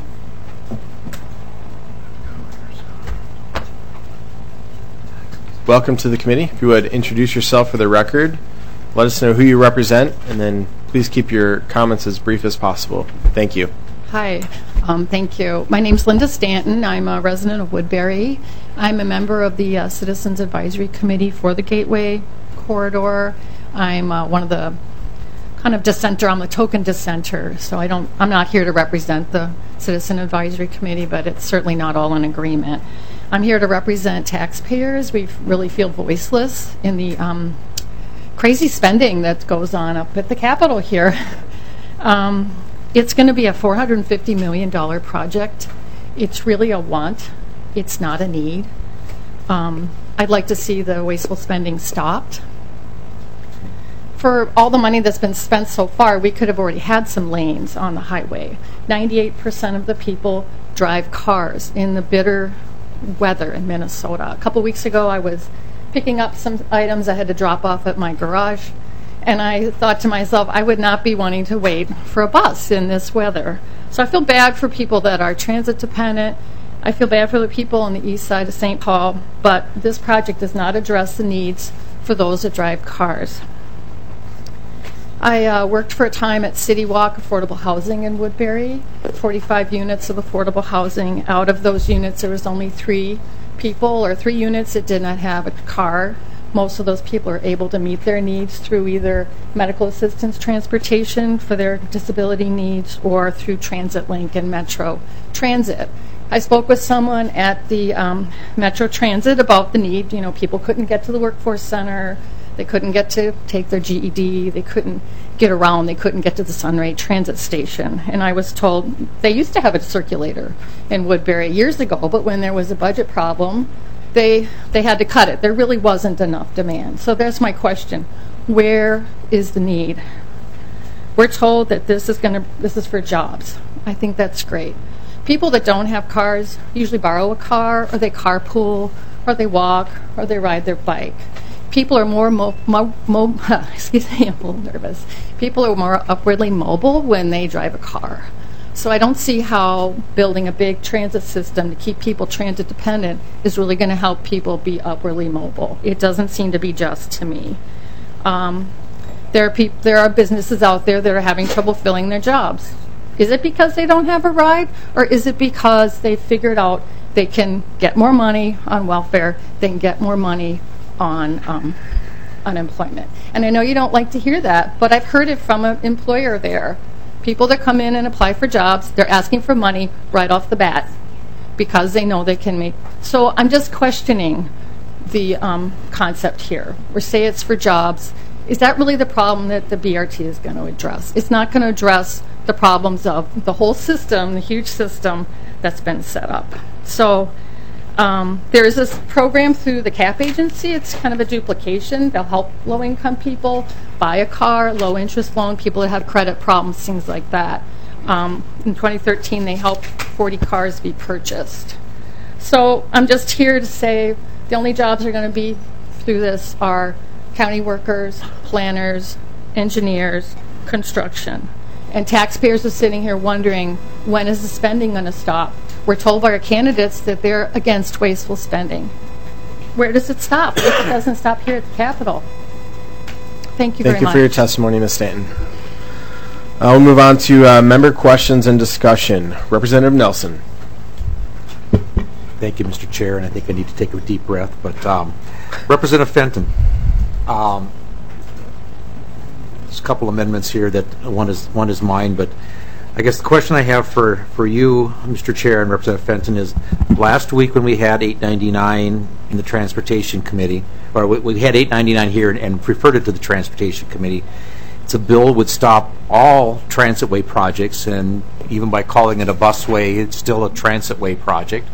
Welcome to the committee. If you would introduce yourself for the record, let us know who you represent, and then please keep your comments as brief as possible. Thank you. Hi, thank you. My name is Linda Stanton. I'm a resident of Woodbury. I'm a member of the Citizens Advisory Committee for the Gateway Corridor. I'm one of the kind of dissenter. I'm the token dissenter, so I'm not here to represent the Citizen Advisory Committee, but it's certainly not all in agreement. I'm here to represent taxpayers. We really feel voiceless in the crazy spending that goes on up at the Capitol here. It's going to be a $450 million project. It's really a want. It's not a need. I'd like to see the wasteful spending stopped. For all the money that's been spent so far, we could have already had some lanes on the highway. 98% of the people drive cars in the bitter weather in Minnesota. A couple weeks ago, I was picking up some items I had to drop off at my garage, and I thought to myself, I would not be wanting to wait for a bus in this weather. So I feel bad for people that are transit dependent. I feel bad for the people on the east side of St. Paul, but this project does not address the needs for those that drive cars. I worked for a time at City Walk Affordable Housing in Woodbury, 45 units of affordable housing. Out of those units, there was only 3 units that did not have a car. Most of those people are able to meet their needs through either medical assistance transportation for their disability needs or through Transit Link and Metro Transit. I spoke with someone at the Metro Transit about the need. You know, people couldn't get to the workforce center. They couldn't get to take their GED. They couldn't get around. They couldn't get to the Sunray Transit Station. And I was told they used to have a circulator in Woodbury years ago, but when there was a budget problem, they had to cut it. There really wasn't enough demand. So that's my question. Where is the need? We're told that this is for jobs. I think that's great. People that don't have cars usually borrow a car, or they carpool, or they walk, or they ride their bike. People are more excuse me, I'm a little nervous. People are more upwardly mobile when they drive a car. So I don't see how building a big transit system to keep people transit dependent is really going to help people be upwardly mobile. It doesn't seem to be just to me. There are businesses out there that are having trouble filling their jobs. Is it because they don't have a ride, or is it because they figured out they can get more money on welfare, they can get more money on unemployment? And I know you don't like to hear that, but I've heard it from an employer there. People that come in and apply for jobs, they're asking for money right off the bat because they know they can make. So I'm just questioning the concept here. We say it's for jobs. Is that really the problem that the BRT is going to address? It's not going to address the problems of the whole system, the huge system that's been set up. So there is this program through the CAP agency. It's kind of a duplication. They'll help low-income people buy a car, low-interest loan, people that have credit problems, things like that. In 2013, they helped 40 cars be purchased. So I'm just here to say the only jobs that are going to be through this are county workers, planners, engineers, construction. And taxpayers are sitting here wondering, when is the spending going to stop? We're told by our candidates that they're against wasteful spending. Where does it stop? It doesn't stop here at the Capitol. Thank you very much. Thank you for your testimony, Ms. Stanton. We'll move on to member questions and discussion. Representative Nelson. Thank you, Mr. Chair, and I think I need to take a deep breath. But Representative Fenton, there's a couple amendments here that one is mine, but I guess the question I have for you, Mr. Chair, and Representative Fenton is, last week when we had 899 in the Transportation Committee, or we had 899 here and referred it to the Transportation Committee, it's a bill would stop all transitway projects, and even by calling it a busway, it's still a transitway project.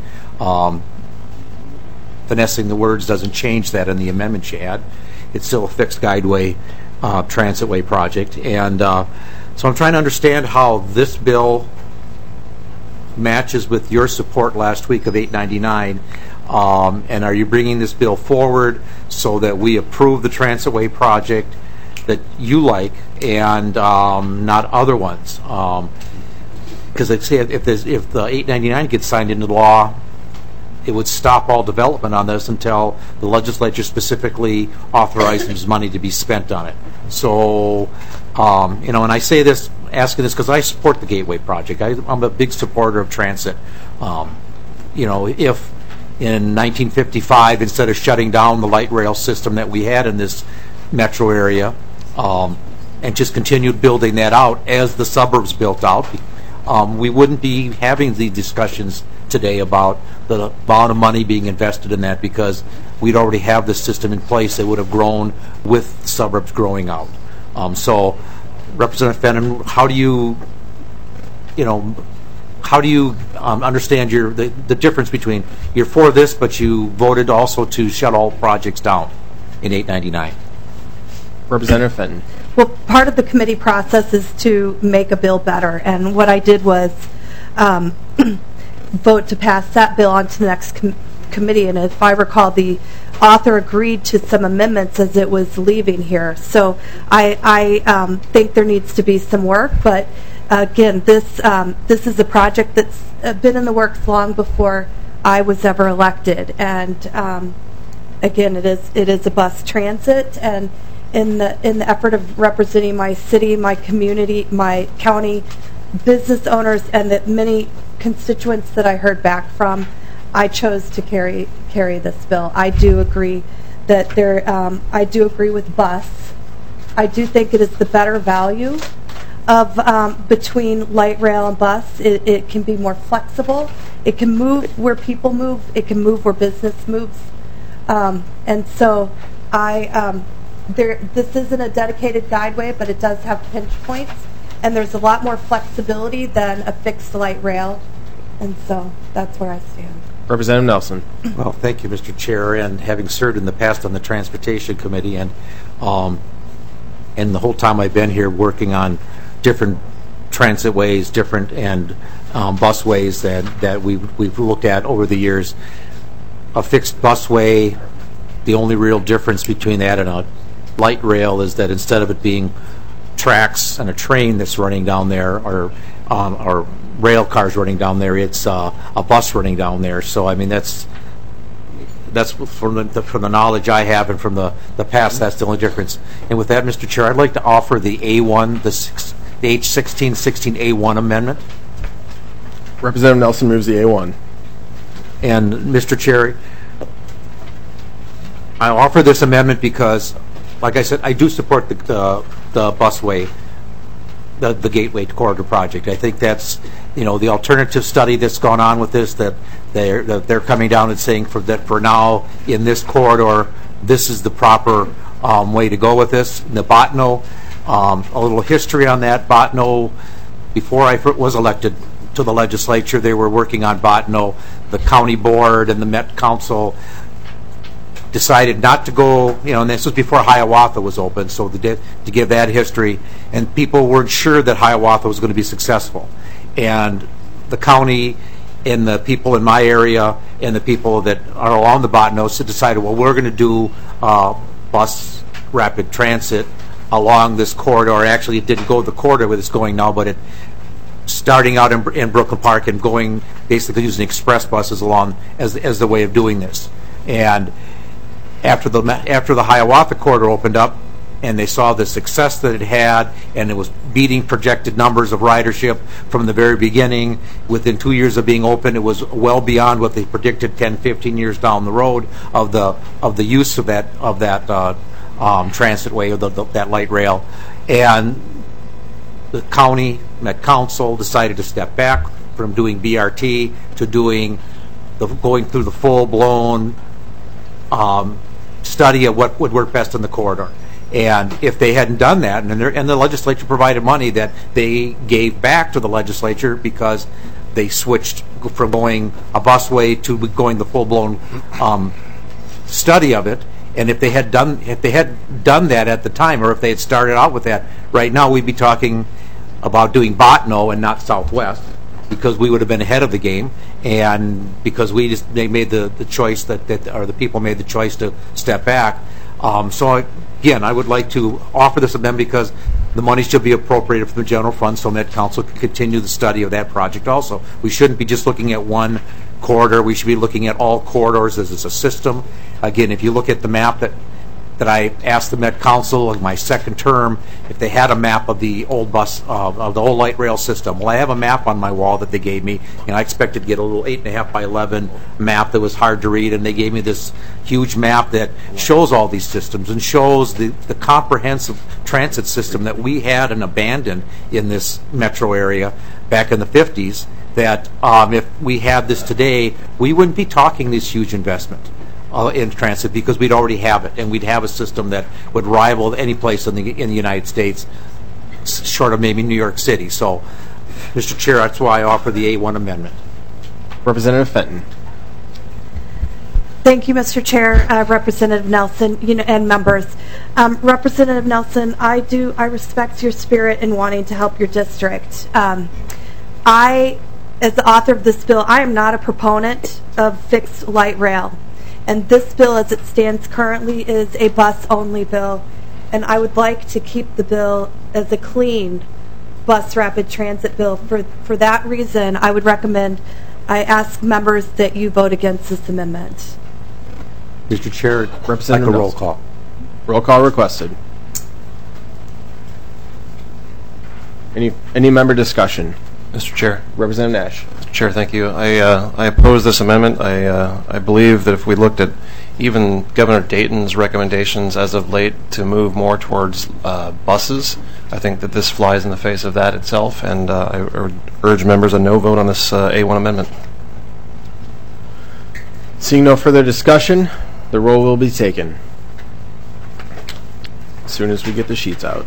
Finessing the words doesn't change that in the amendment you had. It's still a fixed guideway transitway project, and so I'm trying to understand how this bill matches with your support last week of 899? And are you bringing this bill forward so that we approve the Transitway project that you like and not other ones? Because I'd say if the 899 gets signed into law, it would stop all development on this until the legislature specifically authorizes money to be spent on it. So, and I say this, asking this because I support the Gateway project. I'm a big supporter of transit. If in 1955, instead of shutting down the light rail system that we had in this metro area, and just continued building that out as the suburbs built out, we wouldn't be having the discussions today about the amount of money being invested in that, because we'd already have the system in place that would have grown with suburbs growing out. So, Representative Fenton, how do you understand the difference between you're for this, but you voted also to shut all projects down in 899? Representative Fenton. Well, part of the committee process is to make a bill better, and what I did was vote to pass that bill on to the next committee, and if I recall, the author agreed to some amendments as it was leaving here. So I think there needs to be some work, but again, this is a project that's been in the works long before I was ever elected, and again, it is a bus transit, and in the effort of representing my city, my community, my county, business owners, and the many constituents that I heard back from, I chose to carry this bill. I do agree that I do agree with bus. I do think it is the better value of between light rail and bus. It can be more flexible. It can move where people move. It can move where business moves. And so this isn't a dedicated guideway, but it does have pinch points, and there's a lot more flexibility than a fixed light rail, and so that's where I stand. Representative Nelson. Well, thank you, Mr. Chair, and having served in the past on the Transportation Committee, and the whole time I've been here working on different transitways, and busways that we've looked at over the years. A fixed busway, the only real difference between that and a light rail is that instead of it being tracks and a train that's running down there, or rail cars running down there, it's a bus running down there. So I mean that's from the knowledge I have and from the past, that's the only difference. And with that, Mr. Chair, I'd like to offer the A1, the H1616A1 amendment. Representative Nelson moves the A1. And Mr. Chair, I offer this amendment because, like I said, I do support the busway, the Gateway Corridor project. I think that's, the alternative study that's gone on with this, that they're coming down and saying for now in this corridor, this is the proper way to go with this. The Bottineau, a little history on that. Bottineau, before I was elected to the legislature, they were working on Bottineau. The county board and the Met Council decided not to go, and this was before Hiawatha was open, so to give that history, and people weren't sure that Hiawatha was going to be successful. And the county and the people in my area and the people that are along the Bottineau decided, well, we're going to do bus rapid transit along this corridor. Actually, it didn't go the corridor where it's going now, but it starting out in Brooklyn Park and going basically using express buses along as the way of doing this. And after the Hiawatha corridor opened up and they saw the success that it had, and it was beating projected numbers of ridership from the very beginning, within 2 years of being open, it was well beyond what they predicted 10, 15 years down the road of the use of that transitway, or that light rail. And the county, Met Council, decided to step back from doing BRT to going through the full-blown study of what would work best in the corridor. And if they hadn't done that, and the legislature provided money that they gave back to the legislature because they switched from going a busway to going the full-blown study of it. And if they had done that at the time, or if they had started out with that, right now we'd be talking about doing Bottineau and not Southwest, because we would have been ahead of the game, and because they made the choice or the people made the choice to step back. So again, I would like to offer this amendment because the money should be appropriated from the general fund so Met Council can continue the study of that project also. We shouldn't be just looking at one corridor. We should be looking at all corridors as a system. Again, if you look at the map that I asked the Met Council in my second term if they had a map of the old of the old light rail system. Well, I have a map on my wall that they gave me, and I expected to get a little 8.5 by 11 map that was hard to read, and they gave me this huge map that shows all these systems and shows the comprehensive transit system that we had and abandoned in this metro area back in the 50s, that if we had this today, we wouldn't be talking this huge investment in transit because we'd already have it, and we'd have a system that would rival any place in the United States, short of maybe New York City. So, Mr. Chair, that's why I offer the A1 amendment. Representative Fenton. Thank you, Mr. Chair, Representative Nelson, and members. Representative Nelson, I respect your spirit in wanting to help your district. I, as the author of this bill, I am not a proponent of fixed light rail. And this bill, as it stands currently, is a bus-only bill. And I would like to keep the bill as a clean bus rapid transit bill. For that reason, I would recommend, I ask members that you vote against this amendment. Mr. Chair, Representative like a roll call. Roll call requested. Any member discussion? Mr. Chair. Representative Nash. Mr. Chair, thank you. I oppose this amendment. I believe that if we looked at even Governor Dayton's recommendations as of late to move more towards buses, I think that this flies in the face of that itself, and I urge members a no vote on this A1 amendment. Seeing no further discussion, the roll will be taken as soon as we get the sheets out.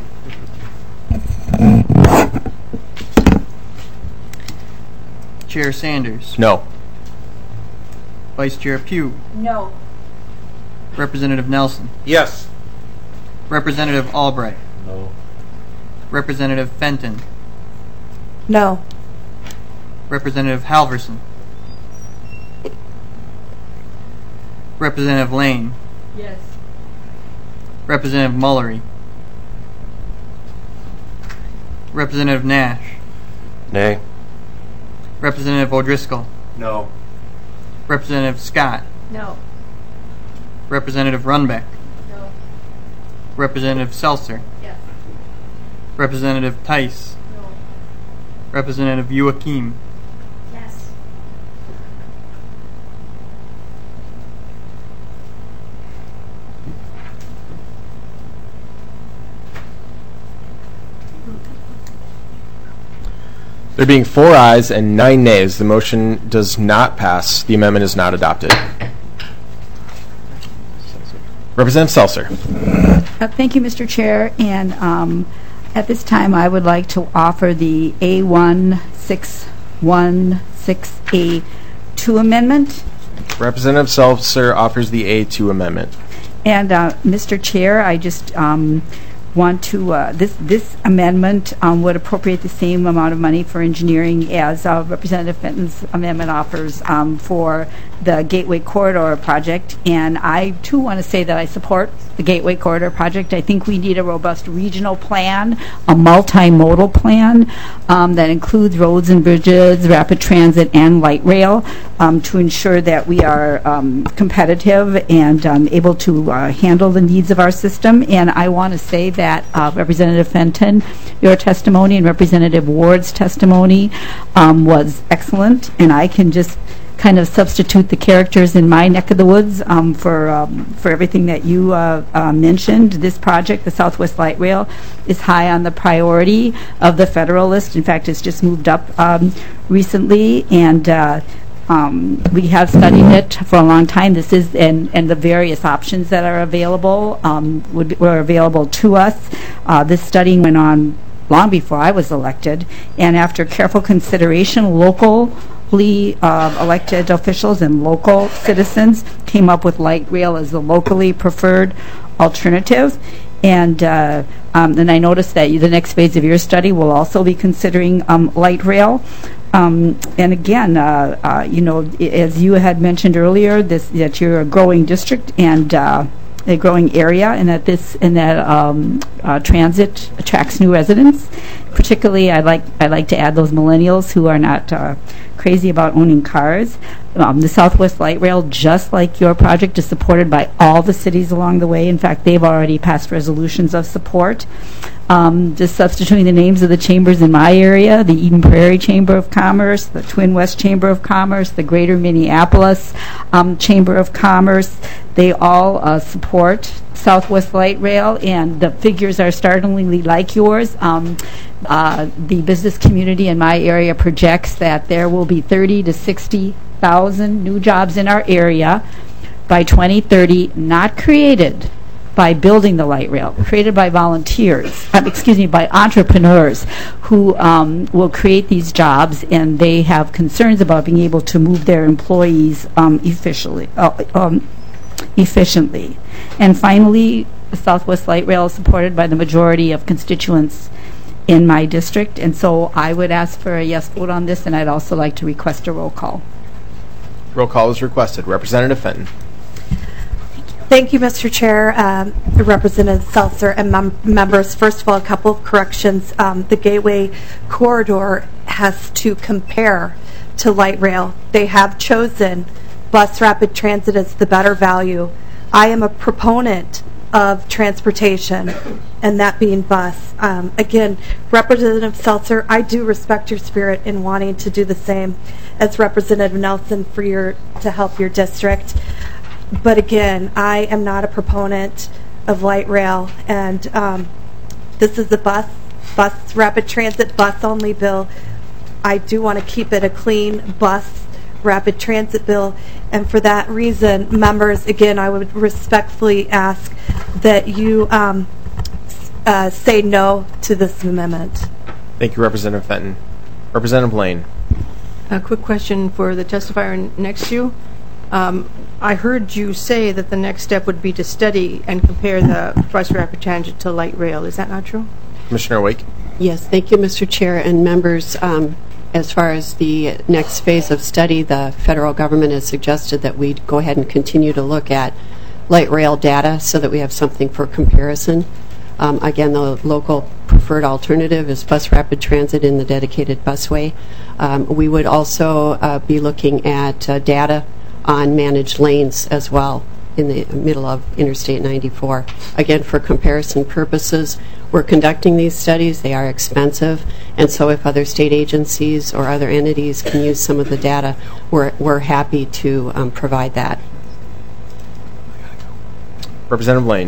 Chair Sanders. No. Vice Chair Pugh. No. Representative Nelson. Yes. Representative Albright. No. Representative Fenton. No. Representative Halverson. Representative Lane. Yes. Representative Mullery. Representative Nash. Nay. Representative O'Driscoll. No. Representative Scott. No. Representative Runbeck. No. Representative Seltzer. Yes. Representative Tice. No. Representative Joachim. Yes. There being 4 ayes and 9 nays, the motion does not pass. The amendment is not adopted. Representative Seltzer. Thank you, Mr. Chair. And at this time, I would like to offer the A1616A2 amendment. Representative Seltzer offers the A2 amendment. And Mr. Chair, I just want to, this amendment would appropriate the same amount of money for engineering as Representative Fenton's amendment offers for the Gateway Corridor project. And I, too, want to say that I support the Gateway Corridor project. I think we need a robust regional plan, a multimodal plan that includes roads and bridges, rapid transit, and light rail to ensure that we are competitive and able to handle the needs of our system. And I want to say that Representative Fenton, your testimony, and Representative Ward's testimony was excellent, and I can just kind of substitute the characters in my neck of the woods for everything that you mentioned. This project, the Southwest Light Rail, is high on the priority of the federal list. In fact, it's just moved up recently, and we have studied it for a long time. This is, and the various options that are available were available to us. This studying went on long before I was elected, and after careful consideration, locally elected officials and local citizens came up with light rail as the locally preferred alternative. And then I noticed that the next phase of your study will also be considering light rail. And again, as you had mentioned earlier, that you're a growing district and a growing area, and that transit attracts new residents. Particularly, I like to add those millennials who are not crazy about owning cars. The Southwest Light Rail, just like your project, is supported by all the cities along the way. In fact, they've already passed resolutions of support. Just substituting the names of the chambers in my area, the Eden Prairie Chamber of Commerce, the Twin West Chamber of Commerce, the Greater Minneapolis Chamber of Commerce, they all support Southwest Light Rail, and the figures are startlingly like yours. The business community in my area projects that there will be 30 to 60,000 new jobs in our area by 2030, not created by building the light rail, created by volunteers, by entrepreneurs who will create these jobs, and they have concerns about being able to move their employees efficiently. And finally, the Southwest Light Rail is supported by the majority of constituents in my district, and so I would ask for a yes vote on this, and I'd also like to request a roll call. Roll call is requested. Representative Fenton. Thank you, Mr. Chair, Representative Seltzer, and members. First of all, a couple of corrections. The Gateway Corridor has to compare to light rail. They have chosen bus rapid transit as the better value. I am a proponent of transportation, and that being bus. Again, Representative Seltzer, I do respect your spirit in wanting to do the same as Representative Nelson to help your district. But again, I am not a proponent of light rail, and this is a bus rapid transit, bus only bill. I do want to keep it a clean bus rapid transit bill, and for that reason, members, again, I would respectfully ask that you say no to this amendment. Thank you, Representative Fenton. Representative Lane. A quick question for the testifier next to you. I heard you say that the next step would be to study and compare the bus rapid transit to light rail. Is that not true? Commissioner Wake. Yes, thank you, Mr. Chair and members. As far as the next phase of study, the federal government has suggested that we go ahead and continue to look at light rail data so that we have something for comparison. Again, the local preferred alternative is bus rapid transit in the dedicated busway. We would also be looking at data on managed lanes as well in the middle of Interstate 94. Again, for comparison purposes, we're conducting these studies. They are expensive, and so if other state agencies or other entities can use some of the data, we're happy to provide that. Representative Lane.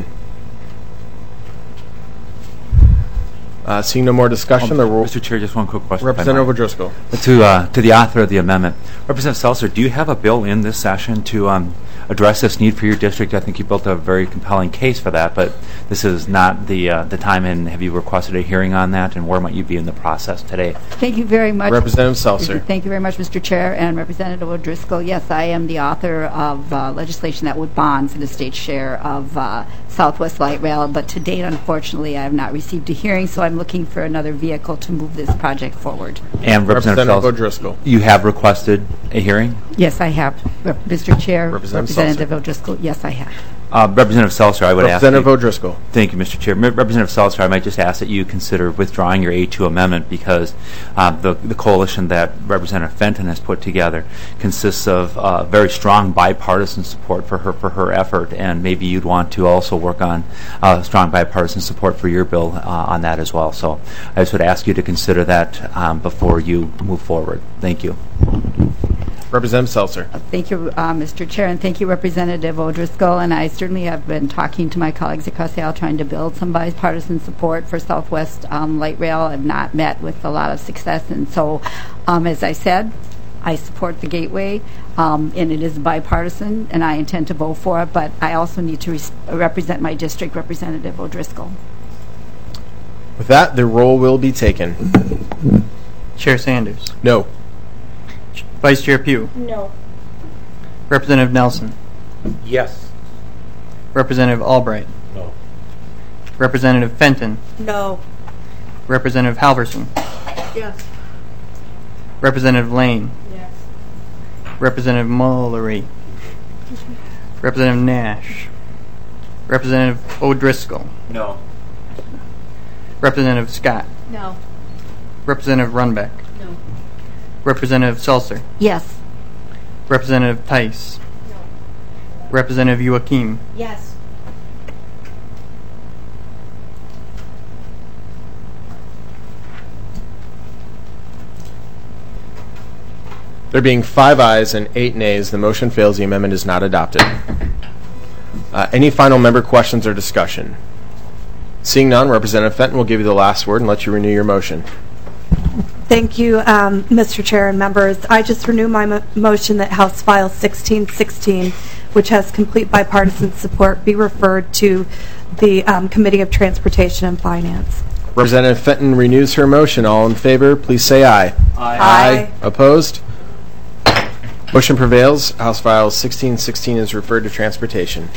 Seeing no more discussion, Mr. Chair, just one quick question. Representative O'Driscoll. To the author of the amendment. Representative Seltzer, do you have a bill in this session to address this need for your district? I think you built a very compelling case for that, but this is not the time, and have you requested a hearing on that, and where might you be in the process today? Thank you very much. Representative Seltzer. Thank you very much, Mr. Chair, and Representative O'Driscoll. Yes, I am the author of legislation that would bond for the state's share of Southwest Light Rail, but to date, unfortunately, I have not received a hearing, so I'm looking for another vehicle to move this project forward. And Representative O'Driscoll. You have requested a hearing? Yes, I have. Mr. Chair, Representative O'Driscoll, yes, I have. Representative Seltzer, I would ask. Representative O'Driscoll. Thank you, Mr. Chair. Representative Seltzer, I might just ask that you consider withdrawing your A2 amendment because the coalition that Representative Fenton has put together consists of very strong bipartisan support for her effort, and maybe you'd want to also work on strong bipartisan support for your bill on that as well. So I just would ask you to consider that before you move forward. Thank you. Representative Seltzer. Thank you, Mr. Chair, and thank you, Representative O'Driscoll. And I certainly have been talking to my colleagues across the aisle trying to build some bipartisan support for Southwest Light Rail. I've not met with a lot of success, and so, as I said, I support the Gateway, and it is bipartisan, and I intend to vote for it, but I also need to represent my district, Representative O'Driscoll. With that, the roll will be taken. Chair Sanders. No. Vice Chair Pugh. No. Representative Nelson. Yes. Representative Albright. No. Representative Fenton. No. Representative Halverson. Yes. Representative Lane. Yes. Representative Mullery. Representative Nash. Representative O'Driscoll. No. Representative Scott. No. Representative Runbeck. No. Representative Seltzer. Yes. Representative Tice. No. Representative Joachim. Yes. There being 5 ayes and 8 nays, the motion fails. The amendment is not adopted. Any final member questions or discussion? Seeing none, Representative Fenton will give you the last word and let you renew your motion. Thank you, Mr. Chair and members. I just renew my motion that House File 1616, which has complete bipartisan support, be referred to the Committee of Transportation and Finance. Representative Fenton renews her motion. All in favor, please say aye. Aye. Opposed? Motion prevails. House File 1616 is referred to Transportation.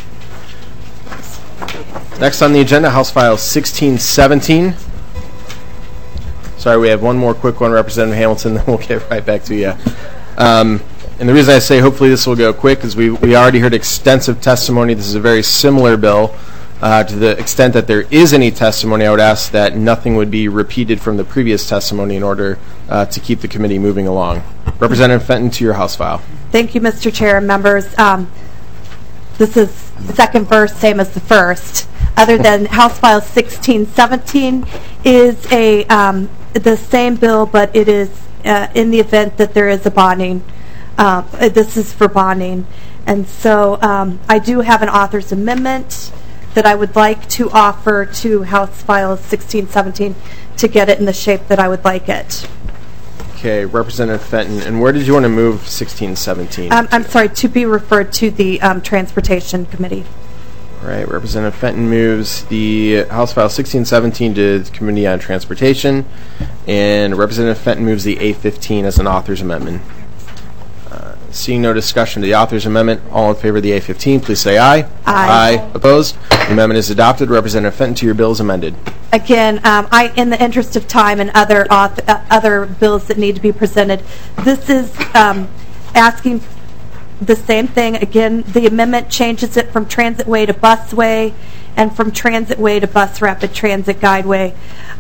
Next on the agenda, House File 1617. Sorry, we have one more quick one, Representative Hamilton, then we'll get right back to you. And the reason I say hopefully this will go quick is we already heard extensive testimony. This is a very similar bill. To the extent that there is any testimony, I would ask that nothing would be repeated from the previous testimony in order to keep the committee moving along. Representative Fenton, to your House file. Thank you, Mr. Chair and members. This is the second verse, same as the first. Other than House File 1617 is the same bill, but it is in the event that there is a bonding. This is for bonding. And so I do have an author's amendment that I would like to offer to House File 1617 to get it in the shape that I would like it. Okay, Representative Fenton, and where did you want to move 1617? I'm sorry, to be referred to the Transportation Committee. All right, Representative Fenton moves the House File 1617 to the Committee on Transportation, and Representative Fenton moves the A15 as an author's amendment. Seeing no discussion to the author's amendment, all in favor of the A15, please say aye. Aye. Opposed? The amendment is adopted. Representative Fenton, to your bill is amended. Again, in the interest of time and other bills that need to be presented, this is asking the same thing. Again, the amendment changes it from transitway to busway and from transitway to bus rapid transit guideway.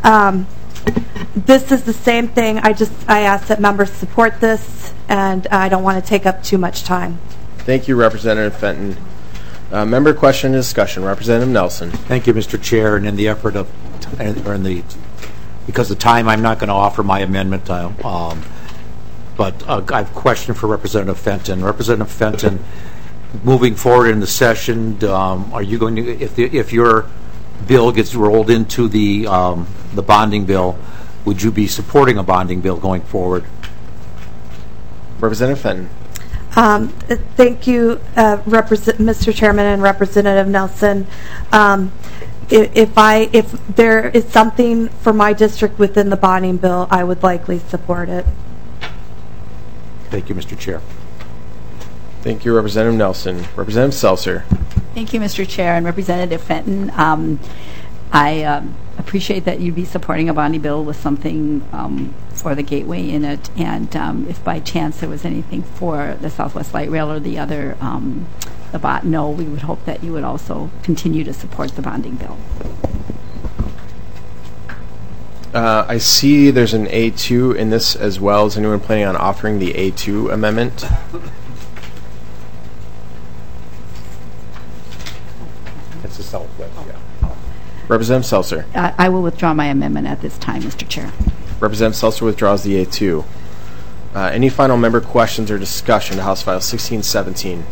This is the same thing. I ask that members support this, and I don't want to take up too much time. Thank you, Representative Fenton. Member question and discussion. Representative Nelson. Thank you, Mr. Chair. And in the effort of, because of time, I'm not going to offer my amendment. But I have a question for Representative Fenton. Representative Fenton, moving forward in the session, are you going to, if your bill gets rolled into the bonding bill, would you be supporting a bonding bill going forward? Representative Fenton. Thank you, Mr. Chairman and Representative Nelson. If there is something for my district within the bonding bill, I would likely support it. Thank you, Mr. Chair. Thank you, Representative Nelson. Representative Seltzer. Thank you, Mr. Chair and Representative Fenton. I appreciate that you'd be supporting a bonding bill with something for the gateway in it, and if by chance there was anything for the Southwest Light Rail or the other, the BOT, we would hope that you would also continue to support the bonding bill. I see there's an A2 in this as well. Is anyone planning on offering the A2 amendment? It's the Southwest, yeah. Representative Seltzer. I will withdraw my amendment at this time, Mr. Chair. Representative Seltzer withdraws the A2. Any final member questions or discussion to House File 1617?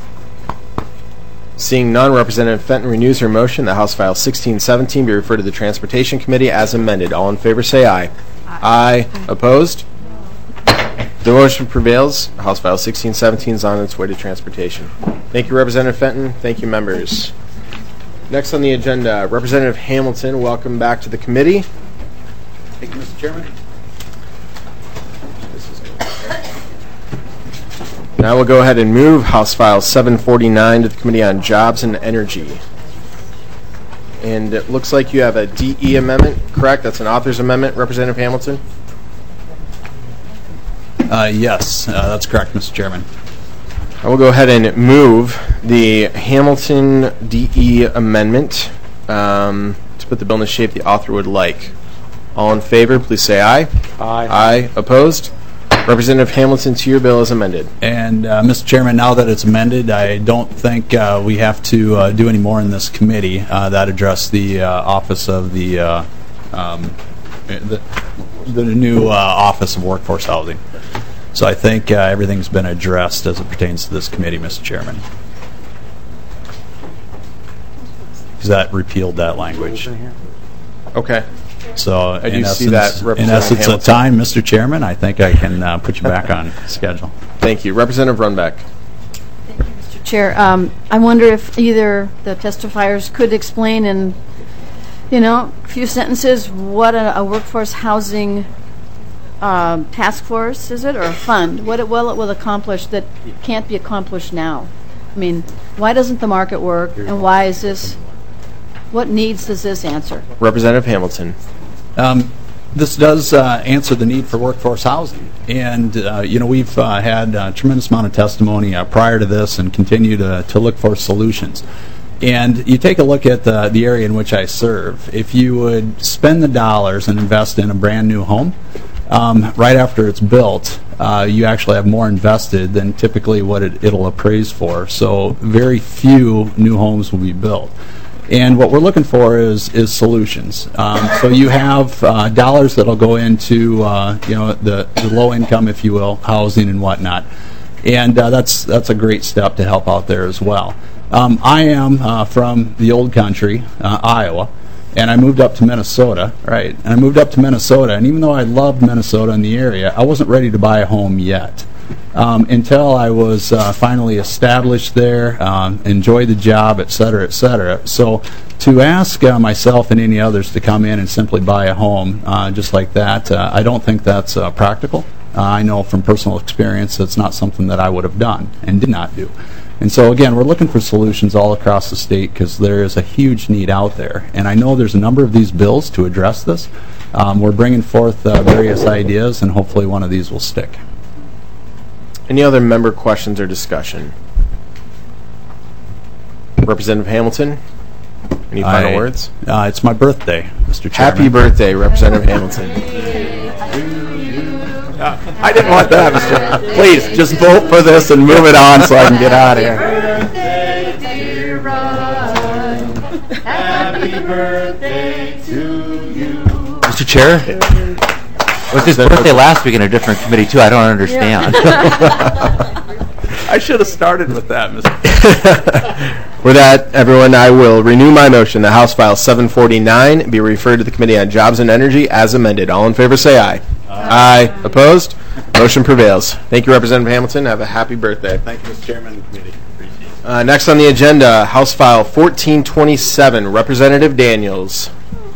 Seeing none, Representative Fenton renews her motion that House File 1617 be referred to the Transportation Committee as amended. All in favor say aye. Aye. Opposed? The motion prevails. House File 1617 is on its way to Transportation. Thank you, Representative Fenton. Thank you, members. Next on the agenda, Representative Hamilton, welcome back to the committee. Thank you, Mr. Chairman. Now we'll go ahead and move House File 749 to the Committee on Jobs and Energy. And it looks like you have a DE amendment, correct? That's an author's amendment, Representative Hamilton? Yes, that's correct, Mr. Chairman. I will go ahead and move the Hamilton DE amendment to put the bill in the shape the author would like. All in favor, please say aye. Aye. Aye. Opposed? Representative Hamilton, to your bill is amended. And, Mr. Chairman, now that it's amended, I don't think we have to do any more in this committee that address the office of the new Office of Workforce Housing. So I think everything's been addressed as it pertains to this committee, Mr. Chairman. Because that repealed that language. Okay. So I do see that, in essence of time, Mr. Chairman, I think I can put you back on schedule. Thank you. Representative Runbeck. Mr. Chair, I wonder if either the testifiers could explain in, a few sentences what a workforce housing task force is it, or a fund? What it will accomplish that can't be accomplished now? I mean, why doesn't the market work, and why is this? What needs does this answer? Representative Hamilton. This does answer the need for workforce housing. And, we've had a tremendous amount of testimony prior to this and continue to look for solutions. And you take a look at the area in which I serve. If you would spend the dollars and invest in a brand new home, right after it's built, you actually have more invested than typically what it'll appraise for. So very few new homes will be built. And what we're looking for is solutions. So you have dollars that'll go into the low income, if you will, housing and whatnot, and that's a great step to help out there as well. I am from the old country, Iowa, and I moved up to Minnesota, right? And I moved up to Minnesota, and even though I loved Minnesota and the area, I wasn't ready to buy a home yet. Until I was finally established there, enjoyed the job, et cetera, et cetera. So to ask myself and any others to come in and simply buy a home just like that, I don't think that's practical. I know from personal experience that's not something that I would have done and did not do. And so, again, we're looking for solutions all across the state because there is a huge need out there. And I know there's a number of these bills to address this. We're bringing forth various ideas, and hopefully one of these will stick. Any other member questions or discussion? Representative Hamilton, any final words? It's my birthday, Mr. Chairman. Happy birthday, Representative Hamilton. I didn't want that, Mr. Please, just vote for this and move it on so I can get out of here. Happy birthday to you. Mr. Chair? Was his birthday last week in a different committee, too? I don't understand. I should have started with that, Mr. With that, everyone, I will renew my motion. The House File 749 be referred to the Committee on Jobs and Energy as amended. All in favor say aye. Aye. Opposed? Motion prevails. Thank you, Representative Hamilton. Have a happy birthday. Thank you, Mr. Chairman of the committee. Next on the agenda, House File 1427, Representative Daniels.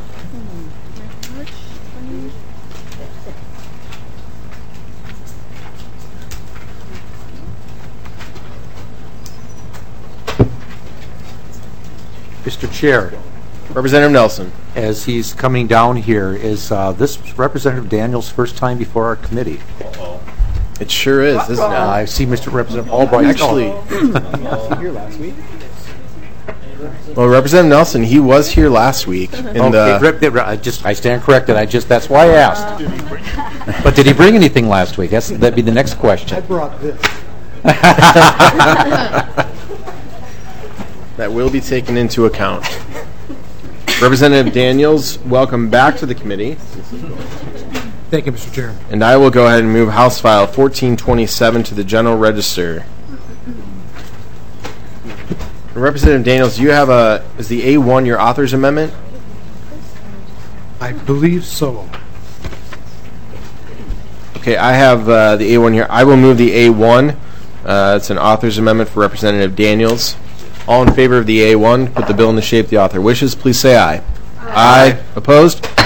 Mr. Chair. Representative Nelson. As he's coming down here, is this Representative Daniels' first time before our committee? It sure is, isn't it? I see Mr. Representative Albright. Actually, was he here last week? Well, Representative Nelson, he was here last week. I stand corrected. That's why I asked. But did he bring anything last week? That'd be the next question. I brought this. That will be taken into account. Representative Daniels, welcome back to the committee. Thank you, Mr. Chair. And I will go ahead and move House File 1427 to the General Register. Representative Daniels, you have is the A1 your author's amendment? I believe so. Okay, I have the A1 here. I will move the A1. It's an author's amendment for Representative Daniels. All in favor of the A1, put the bill in the shape the author wishes, please say aye. Aye. Opposed?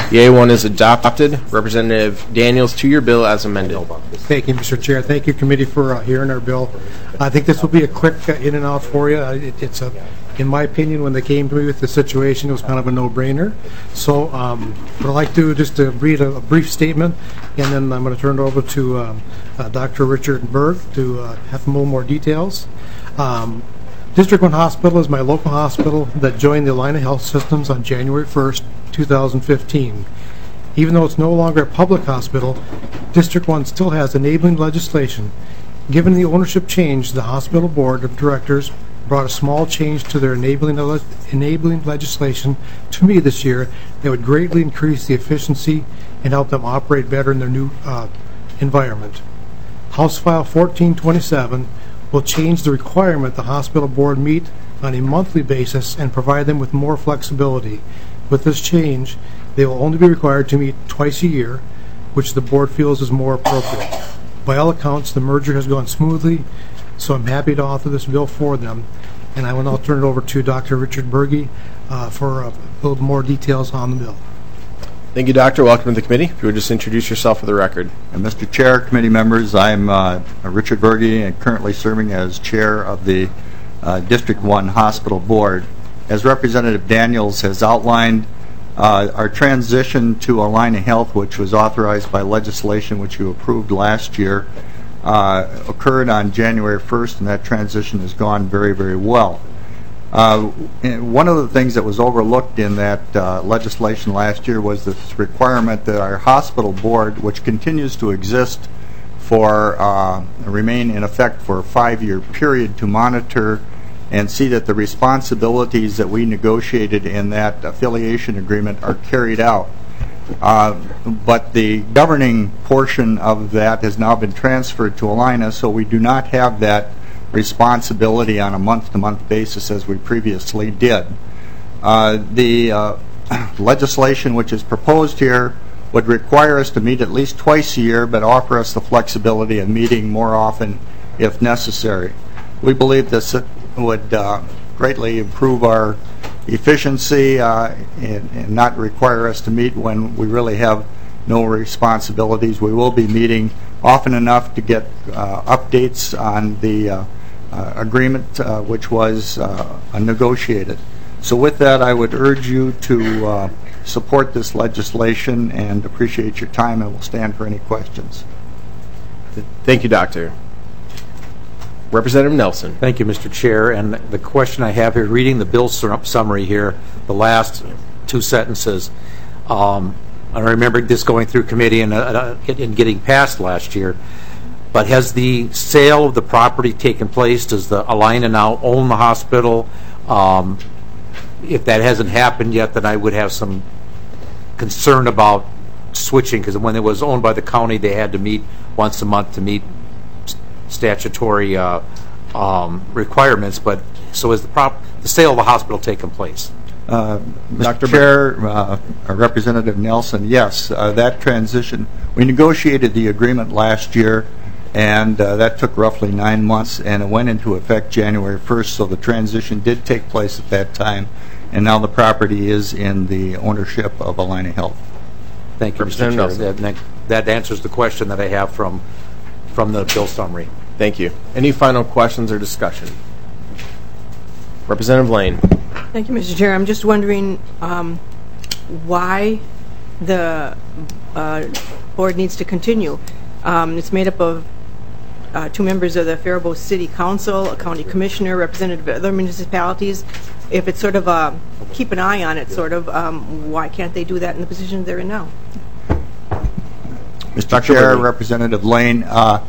The A1 is adopted. Representative Daniels, to your bill as amended. Thank you, Mr. Chair. Thank you, committee, for hearing our bill. I think this will be a quick in and out for you. In my opinion, when they came to me with the situation, it was kind of a no-brainer. So what I'd like to do just to read a brief statement, and then I'm going to turn it over to Dr. Richard Berg to have a little more details. District 1 Hospital is my local hospital that joined the Allina Health Systems on January 1st, 2015. Even though it's no longer a public hospital, District 1 still has enabling legislation. Given the ownership change, the hospital board of directors brought a small change to their enabling legislation to me this year that would greatly increase the efficiency and help them operate better in their new environment. House File 1427 will change the requirement the hospital board meet on a monthly basis and provide them with more flexibility. With this change, they will only be required to meet twice a year, which the board feels is more appropriate. By all accounts, the merger has gone smoothly, so I'm happy to author this bill for them. And I will now turn it over to Dr. Richard Berge for a little more details on the bill. Thank you, Doctor. Welcome to the committee. If you would just introduce yourself for the record. Mr. Chair, committee members, I'm Richard Berge and currently serving as chair of the District 1 Hospital Board. As Representative Daniels has outlined, our transition to Allina Health, which was authorized by legislation which you approved last year, occurred on January 1st, and that transition has gone very, very well. One of the things that was overlooked in that legislation last year was this requirement that our hospital board, which continues to exist remain in effect for a 5-year period, to monitor and see that the responsibilities that we negotiated in that affiliation agreement are carried out. But the governing portion of that has now been transferred to Allina, so we do not have that responsibility on a month-to-month basis as we previously did. The legislation which is proposed here would require us to meet at least twice a year, but offer us the flexibility of meeting more often if necessary. We believe this would greatly improve our efficiency and not require us to meet when we really have no responsibilities. We will be meeting often enough to get updates on the agreement which was negotiated. So with that, I would urge you to support this legislation and appreciate your time, and will stand for any questions. Thank you, Doctor. Representative Nelson. Thank you, Mr. Chair. And the question I have here, reading the bill summary here, the last two sentences, I remember this going through committee and getting passed last year, but has the sale of the property taken place? Does the Allina now own the hospital? If that hasn't happened yet, then I would have some concern about switching, because when it was owned by the county, they had to meet once a month to meet statutory requirements. But so is the sale of the hospital taken place? Mr. Chair, Representative Nelson, yes, that transition, we negotiated the agreement last year, and that took roughly 9 months, and it went into effect January 1st, so the transition did take place at that time, and now the property is in the ownership of Allina Health. Thank you, Mr. Chair. That answers the question that I have from the bill summary. Thank you. Any final questions or discussion? Representative Lane. Thank you, Mr. Chair. I'm just wondering why the board needs to continue. It's made up of 2 members of the Faribault City Council, a county commissioner, representative of other municipalities. If it's sort of keep an eye on it, sort of, why can't they do that in the position they're in now? Mr. Chair, Representative Lane,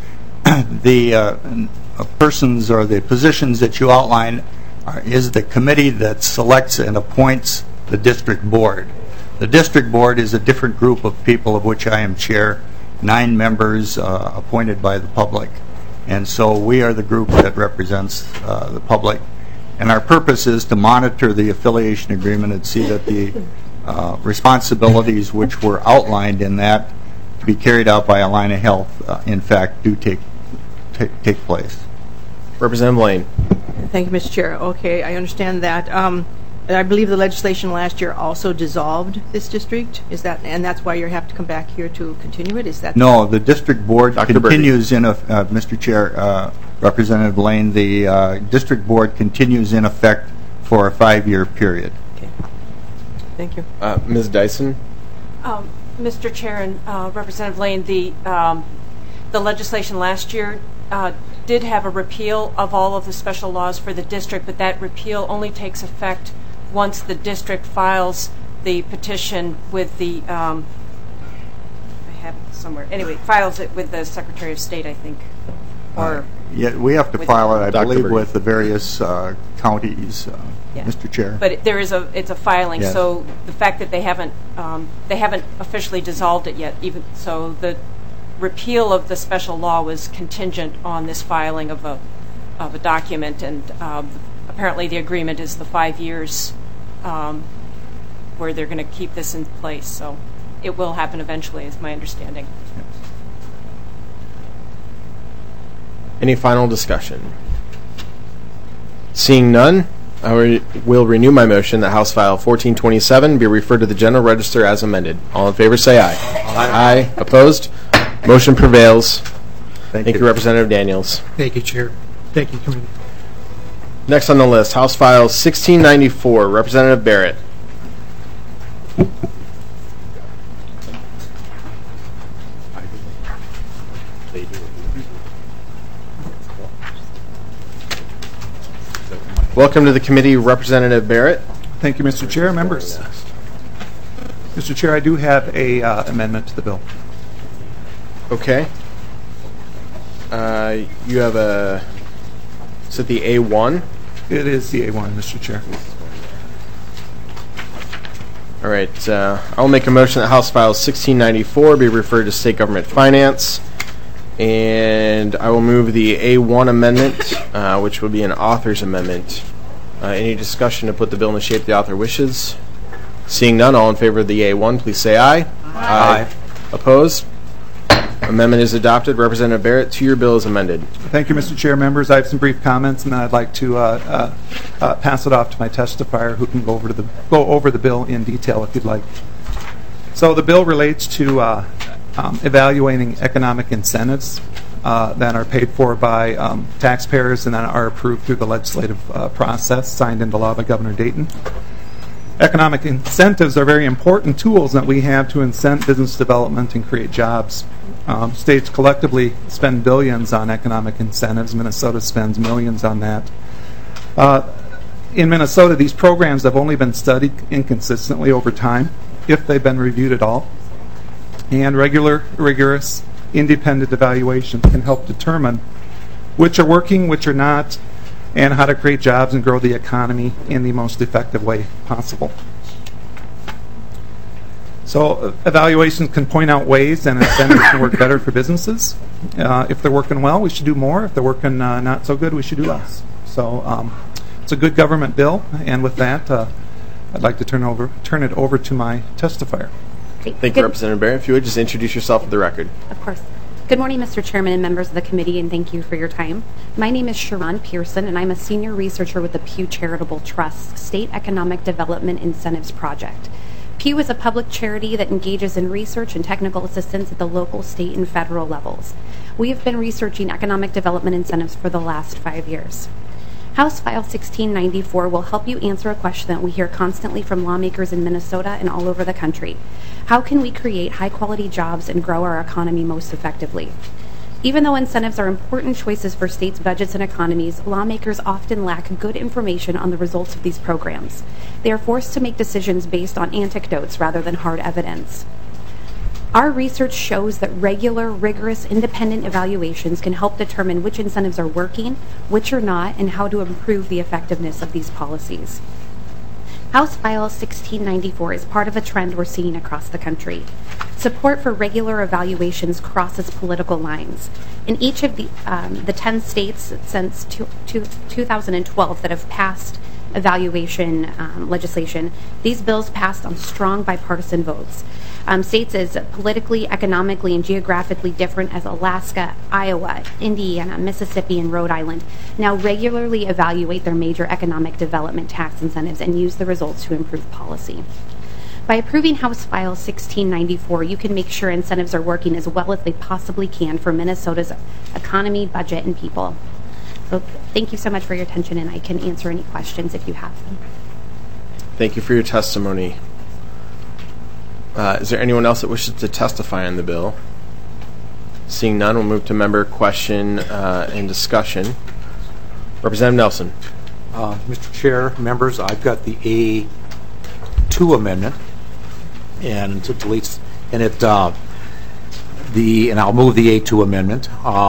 the persons or the positions that you outline is the committee that selects and appoints the district board. The district board is a different group of people, of which I am chair, 9 members appointed by the public. And so we are the group that represents the public. And our purpose is to monitor the affiliation agreement and see that the responsibilities which were outlined in that to be carried out by Allina Health, in fact, do take place. Representative Lane. Thank you, Mr. Chair. Okay, I understand that. I believe the legislation last year also dissolved this district. Is that, and that's why you have to come back here to continue it? Is that No, the district board Dr. continues in, Mr. Chair, Representative Lane, the district board continues in effect for a 5-year period. Okay. Thank you. Ms. Dyson? Mr. Chair and Representative Lane, the legislation last year did have a repeal of all of the special laws for the district, but that repeal only takes effect once the district files the petition with the, I have it somewhere, anyway, files it with the Secretary of State, I think. Or yeah, we have to file it, I Dr. believe, Berg. with the various counties, Yeah. Mr. Chair. But there is it's a filing, Yes. so the fact that they haven't officially dissolved it yet, even so the repeal of the special law was contingent on this filing of a document, and apparently the agreement is the 5 years where they're going to keep this in place. So it will happen eventually, is my understanding. Any final discussion? Seeing none, I will renew my motion that House File 1427 be referred to the General Register as amended. All in favor say aye. Aye. Opposed? Motion prevails. Thank you, Representative Daniels. Thank you, Chair. Thank you, Committee. Next on the list, House File 1694, Representative Barrett. Welcome to the committee, Representative Barrett. Thank you, Mr. Chair. Members. Mr. Chair, I do have a amendment to the bill. Okay. You have a... Is it the A1? It is the A1, Mr. Chair. All right. I'll make a motion that House File 1694 be referred to State Government Finance. And I will move the A1 amendment, which will be an author's amendment. Any discussion to put the bill in the shape the author wishes? Seeing none, all in favor of the A1, please say aye. Aye. Opposed? Amendment is adopted. Representative Barrett, to your bill is amended. Thank you, Mr. Chair. Members, I have some brief comments, and then I'd like to pass it off to my testifier, who can go over the bill in detail if you'd like. So the bill relates to evaluating economic incentives that are paid for by taxpayers and then are approved through the legislative process signed into law by Governor Dayton. Economic incentives are very important tools that we have to incent business development and create jobs. States collectively spend billions on economic incentives. Minnesota spends millions on that. In Minnesota, these programs have only been studied inconsistently over time, if they've been reviewed at all. And regular, rigorous, independent evaluations can help determine which are working, which are not, and how to create jobs and grow the economy in the most effective way possible. So evaluations can point out ways and incentives can work better for businesses. If they're working well, we should do more. If they're working not so good, we should do less. So it's a good government bill, and with that, I'd like to turn it over to my testifier. Thank you, Representative Barrett. If you would just introduce yourself for the record. Of course. Good morning, Mr. Chairman and members of the committee, and thank you for your time. My name is Sharon Pearson, and I'm a senior researcher with the Pew Charitable Trust State Economic Development Incentives Project. Pew is a public charity that engages in research and technical assistance at the local, state, and federal levels. We have been researching economic development incentives for the last 5 years. House File 1694 will help you answer a question that we hear constantly from lawmakers in Minnesota and all over the country. How can we create high-quality jobs and grow our economy most effectively? Even though incentives are important choices for states' budgets and economies, lawmakers often lack good information on the results of these programs. They are forced to make decisions based on anecdotes rather than hard evidence. Our research shows that regular, rigorous, independent evaluations can help determine which incentives are working, which are not, and how to improve the effectiveness of these policies. House File 1694 is part of a trend we're seeing across the country. Support for regular evaluations crosses political lines. In each of the 10 states since 2012 that have passed evaluation legislation, these bills passed on strong bipartisan votes. States as politically, economically, and geographically different as Alaska, Iowa, Indiana, Mississippi, and Rhode Island now regularly evaluate their major economic development tax incentives and use the results to improve policy. By approving House File 1694, you can make sure incentives are working as well as they possibly can for Minnesota's economy, budget, and people. So thank you so much for your attention, and I can answer any questions if you have them. Thank you for your testimony. Is there anyone else that wishes to testify on the bill? Seeing none, we'll move to member question and discussion. Representative Nelson. Mr. Chair, members, I've got the A2 amendment, and it deletes, and I'll move the A2 amendment.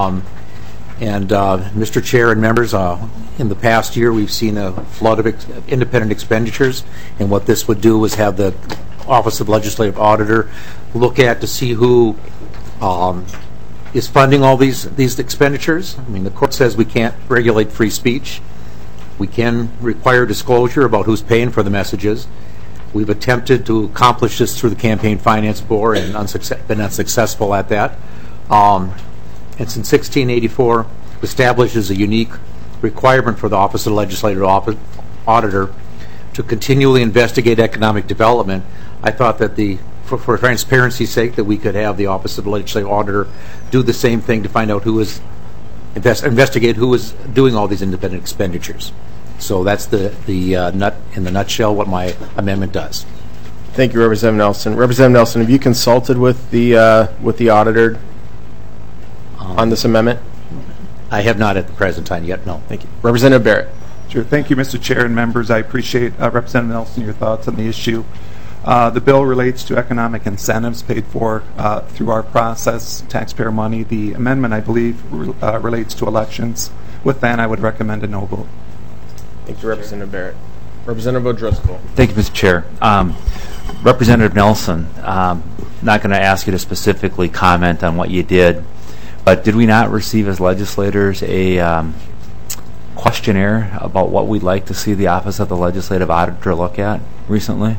Mr. Chair and members, in the past year we've seen a flood of independent expenditures, and what this would do is have the Office of Legislative Auditor look at to see who is funding all these expenditures. I mean, the court says we can't regulate free speech. We can require disclosure about who's paying for the messages. We've attempted to accomplish this through the Campaign Finance Board and been unsuccessful at that. And since 1684 establishes a unique requirement for the Office of the Legislative Auditor to continually investigate economic development, I thought that for transparency's sake that we could have the Office of the Legislative Auditor do the same thing to find out investigate who is doing all these independent expenditures. So that's the nut in the nutshell what my amendment does. Thank you, Representative Nelson. Representative Nelson, have you consulted with the auditor on this amendment? I have not at the present time yet, no. Thank you. Representative Barrett. Sure. Thank you, Mr. Chair and members. I appreciate, Representative Nelson, your thoughts on the issue. The bill relates to economic incentives paid for through our process, taxpayer money. The amendment, I believe, relates to elections. With that, I would recommend a no vote. Thank you, Representative Barrett. Representative O'Driscoll. Thank you, Mr. Chair. Representative Nelson, not going to ask you to specifically comment on what you did, but did we not receive as legislators a questionnaire about what we'd like to see the Office of the Legislative Auditor look at recently?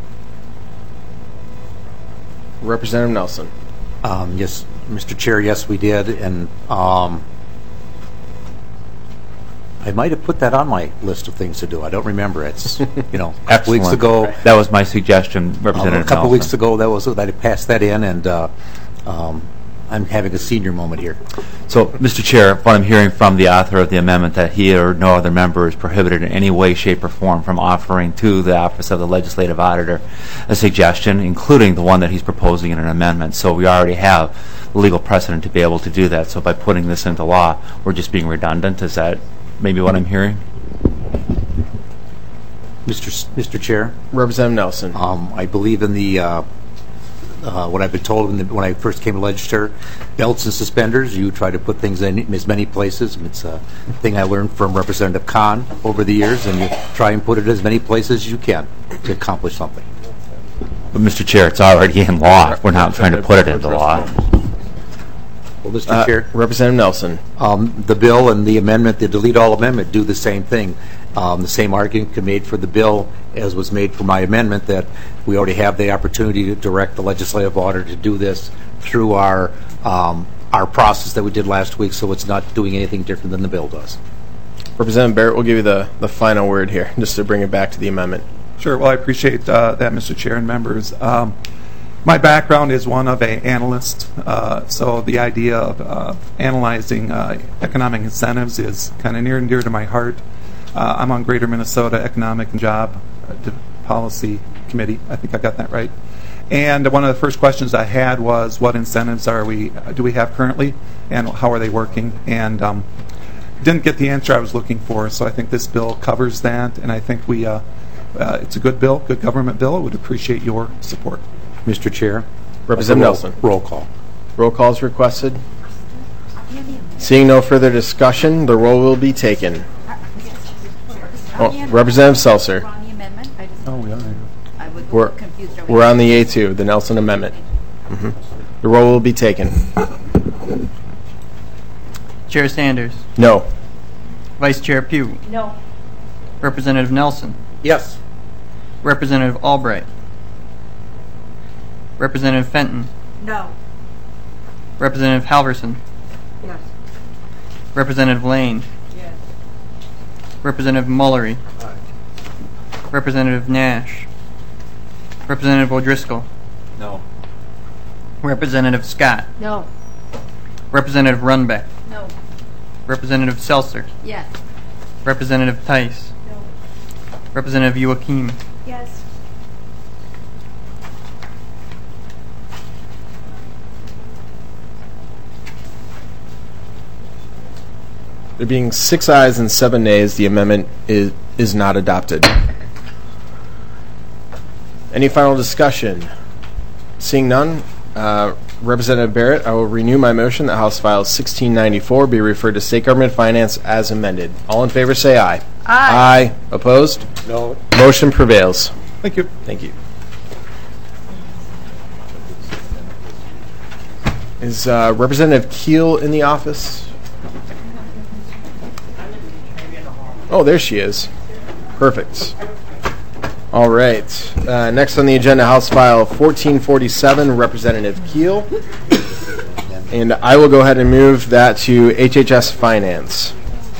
Representative Nelson. Yes, Mr. Chair, yes, we did, and I might have put that on my list of things to do. I don't remember. It's, a couple weeks ago. That was my suggestion, Representative Nelson. A couple weeks ago, I passed that in, and I'm having a senior moment here. So, Mr. Chair, what I'm hearing from the author of the amendment that he or no other member is prohibited in any way, shape, or form from offering to the Office of the Legislative Auditor a suggestion, including the one that he's proposing in an amendment. So we already have legal precedent to be able to do that. So by putting this into law, we're just being redundant. Is that maybe what I'm hearing? Mr. Chair? Representative Nelson. I believe in the what I've been told when I first came to legislature, belts and suspenders. You try to put things in as many places. It's a thing I learned from Representative Kahn over the years, and you try and put it as many places as you can to accomplish something. But, Mr. Chair, it's already in law. We're not trying to put it into law. Well, Mr. Chair, Representative Nelson. The bill and the amendment, the delete all amendment, do the same thing. The same argument can be made for the bill as was made for my amendment, that we already have the opportunity to direct the legislative auditor to do this through our process that we did last week, so it's not doing anything different than the bill does. Representative Barrett will give you the final word here, just to bring it back to the amendment. Sure. Well, I appreciate that, Mr. Chair and members. My background is one of an analyst, so the idea of analyzing economic incentives is kind of near and dear to my heart. I'm on Greater Minnesota Economic and Job Policy Committee. I think I got that right. And one of the first questions I had was, what incentives do we have currently, and how are they working? And didn't get the answer I was looking for, so I think this bill covers that, and I think it's a good bill, good government bill. I would appreciate your support. Mr. Chair. Representative Nelson. Roll call. Roll call is requested. Seeing no further discussion, the roll will be taken. Representative Seltzer. We're on the A2, the Nelson Amendment. The roll will be taken. Chair Sanders. No. Vice Chair Pugh. No. Representative Nelson. Yes. Representative Albright. Representative Fenton. No. Representative Halverson. Yes. Representative Lane. Yes. Representative Mullery. Representative Nash. Representative O'Driscoll. No. Representative Scott. No. Representative Runbeck. No. Representative Seltzer. Yes. Representative Tice. No. Representative Joachim. Yes. There being 6 ayes and 7 nays, the amendment is not adopted. Any final discussion? Seeing none, Representative Barrett, I will renew my motion that House File 1694 be referred to State Government Finance as amended. All in favor say aye. Aye. Aye. Opposed? No. Motion prevails. Thank you. Thank you. Is Representative Keel in the office? Oh, there she is. Perfect. All right. Next on the agenda, House File 1447, Representative Keel. And I will go ahead and move that to HHS Finance.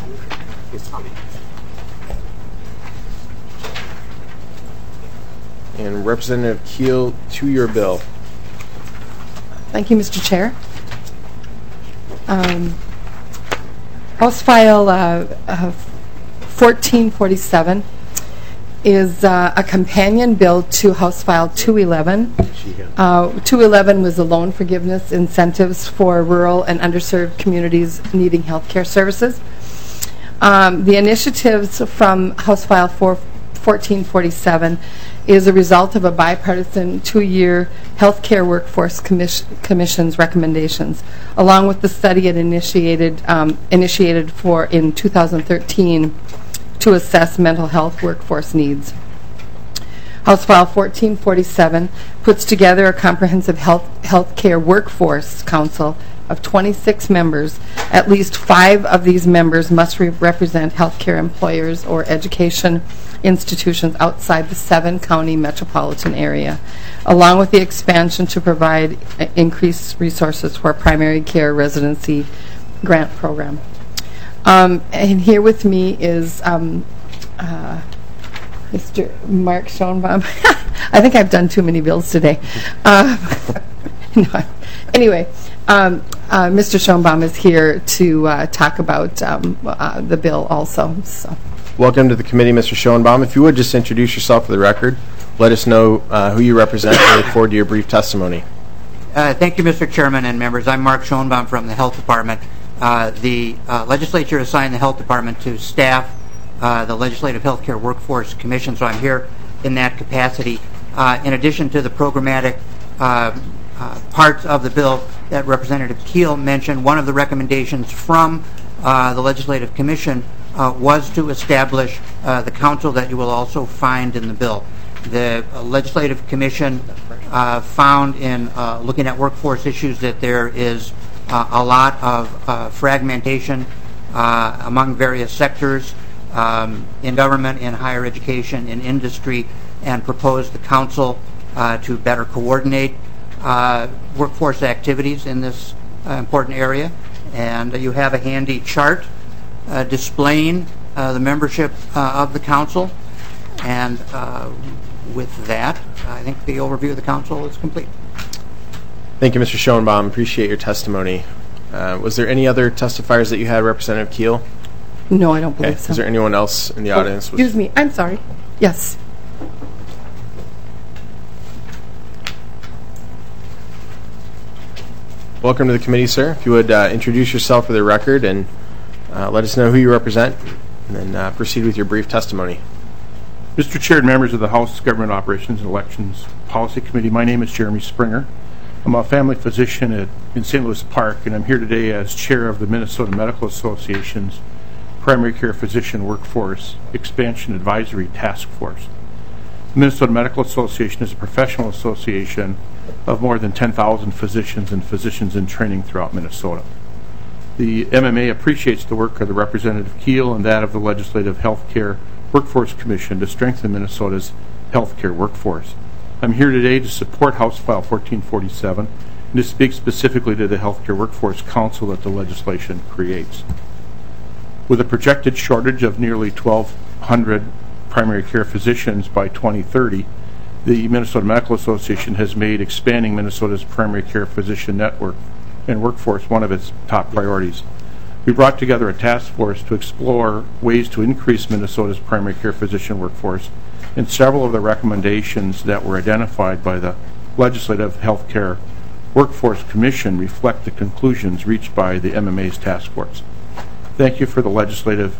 And Representative Keel, to your bill. Thank you, Mr. Chair. House File 1447 is a companion bill to House File 211. 211 was the loan forgiveness incentives for rural and underserved communities needing health care services. The initiatives from House File 1447 is a result of a bipartisan 2-year Health Care Workforce Commission's recommendations, along with the study it initiated for in 2013 to assess mental health workforce needs. House File 1447 puts together a comprehensive health care workforce council of 26 members. At least 5 of these members must represent healthcare employers or education institutions outside the 7-county metropolitan area, along with the expansion to provide increased resources for primary care residency grant program. And here with me is Mr. Mark Schoenbaum. I think I've done too many bills today. Anyway, Mr. Schoenbaum is here to talk about the bill also. So. Welcome to the committee, Mr. Schoenbaum. If you would just introduce yourself for the record, let us know who you represent, and look forward to your brief testimony. Thank you, Mr. Chairman and members. I'm Mark Schoenbaum from the Health Department. The legislature assigned the Health Department to staff the Legislative Healthcare Workforce Commission, so I'm here in that capacity. In addition to the programmatic parts of the bill that Representative Keel mentioned, one of the recommendations from the Legislative Commission was to establish the council that you will also find in the bill. The Legislative Commission found in looking at workforce issues that there is a lot of fragmentation among various sectors in government, in higher education, in industry, and proposed the council to better coordinate workforce activities in this important area. And you have a handy chart displaying the membership of the council. And with that, I think the overview of the council is complete. Thank you, Mr. Schoenbaum. Appreciate your testimony. Was there any other testifiers that you had, Representative Keel? No, I don't believe so. Is there anyone else in the audience? Excuse me. I'm sorry. Yes. Welcome to the committee, sir. If you would introduce yourself for the record and let us know who you represent, and then proceed with your brief testimony. Mr. Chair and members of the House Government Operations and Elections Policy Committee, my name is Jeremy Springer. I'm a family physician in St. Louis Park, and I'm here today as chair of the Minnesota Medical Association's Primary Care Physician Workforce Expansion Advisory Task Force. The Minnesota Medical Association is a professional association of more than 10,000 physicians and physicians in training throughout Minnesota. The MMA appreciates the work of the Representative Keel and that of the Legislative Healthcare Workforce Commission to strengthen Minnesota's healthcare workforce. I'm here today to support House File 1447 and to speak specifically to the Healthcare Workforce Council that the legislation creates. With a projected shortage of nearly 1,200 primary care physicians by 2030, the Minnesota Medical Association has made expanding Minnesota's primary care physician network and workforce one of its top priorities. We brought together a task force to explore ways to increase Minnesota's primary care physician workforce, and several of the recommendations that were identified by the Legislative Healthcare Workforce Commission reflect the conclusions reached by the MMA's task force. Thank you to the Legislative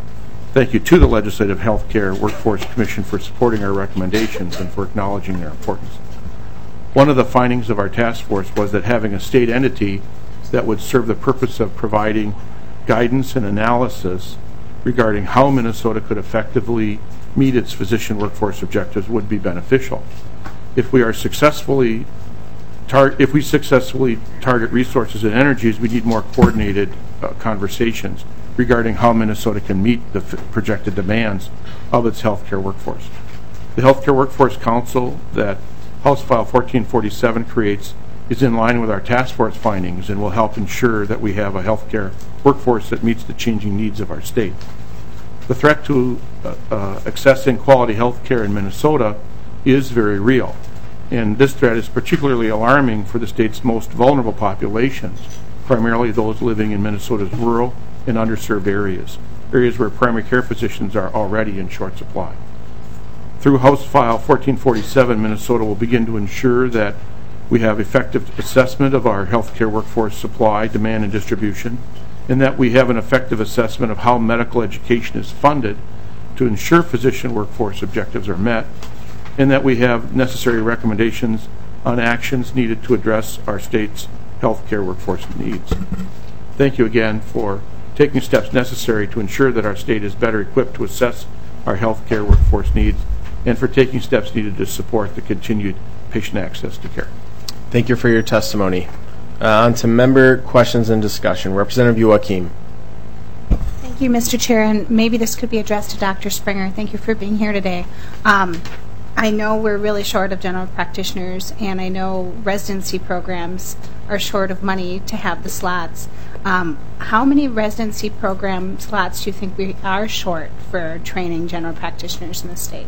Healthcare Workforce Commission for supporting our recommendations and for acknowledging their importance. One of the findings of our task force was that having a state entity that would serve the purpose of providing guidance and analysis regarding how Minnesota could effectively meet its physician workforce objectives would be beneficial. If we successfully target resources and energies, we need more coordinated conversations regarding how Minnesota can meet the projected demands of its healthcare workforce. The Healthcare Workforce Council that House File 1447 creates is in line with our task force findings and will help ensure that we have a healthcare workforce that meets the changing needs of our state. The threat to accessing quality health care in Minnesota is very real, and this threat is particularly alarming for the state's most vulnerable populations, primarily those living in Minnesota's rural and underserved areas where primary care physicians are already in short supply. Through House File 1447, Minnesota will begin to ensure that we have effective assessment of our healthcare workforce supply, demand, and distribution, and that we have an effective assessment of how medical education is funded to ensure physician workforce objectives are met, and that we have necessary recommendations on actions needed to address our state's healthcare workforce needs. Thank you again for taking steps necessary to ensure that our state is better equipped to assess our healthcare workforce needs, and for taking steps needed to support the continued patient access to care. Thank you for your testimony. On to member questions and discussion. Representative Joachim. Thank you, Mr. Chair, and maybe this could be addressed to Dr. Springer. Thank you for being here today. I know we're really short of general practitioners, and I know residency programs are short of money to have the slots. How many residency program slots do you think we are short for training general practitioners in the state?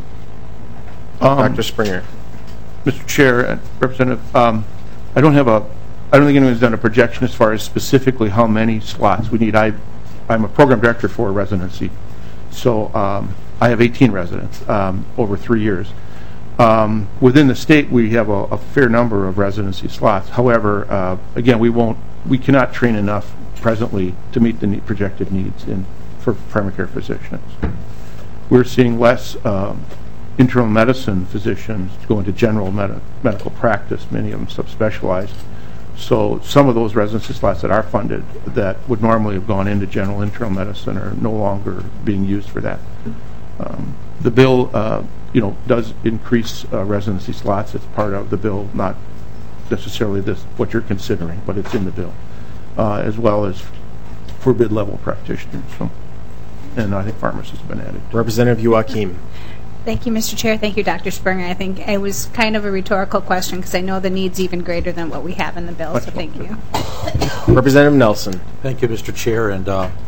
Dr. Springer. Mr. Chair, Representative, I don't think anyone's done a projection as far as specifically how many slots we need. I'm a program director for a residency, so I have 18 residents over 3 years. Within the state, we have a fair number of residency slots. However, again, we cannot train enough presently to meet the projected needs for primary care physicians. We're seeing less internal medicine physicians go into general medical practice, many of them subspecialized. So some of those residency slots that are funded that would normally have gone into general internal medicine are no longer being used for that. The bill does increase residency slots. It's part of the bill, not necessarily what you're considering, but it's in the bill, as well as for bid-level practitioners. And I think pharmacists have been added. Representative Joachim. Thank you, Mr. Chair. Thank you, Dr. Springer. I think it was kind of a rhetorical question because I know the need's even greater than what we have in the bill, so thank you. Representative Nelson. Thank you, Mr. Chair. And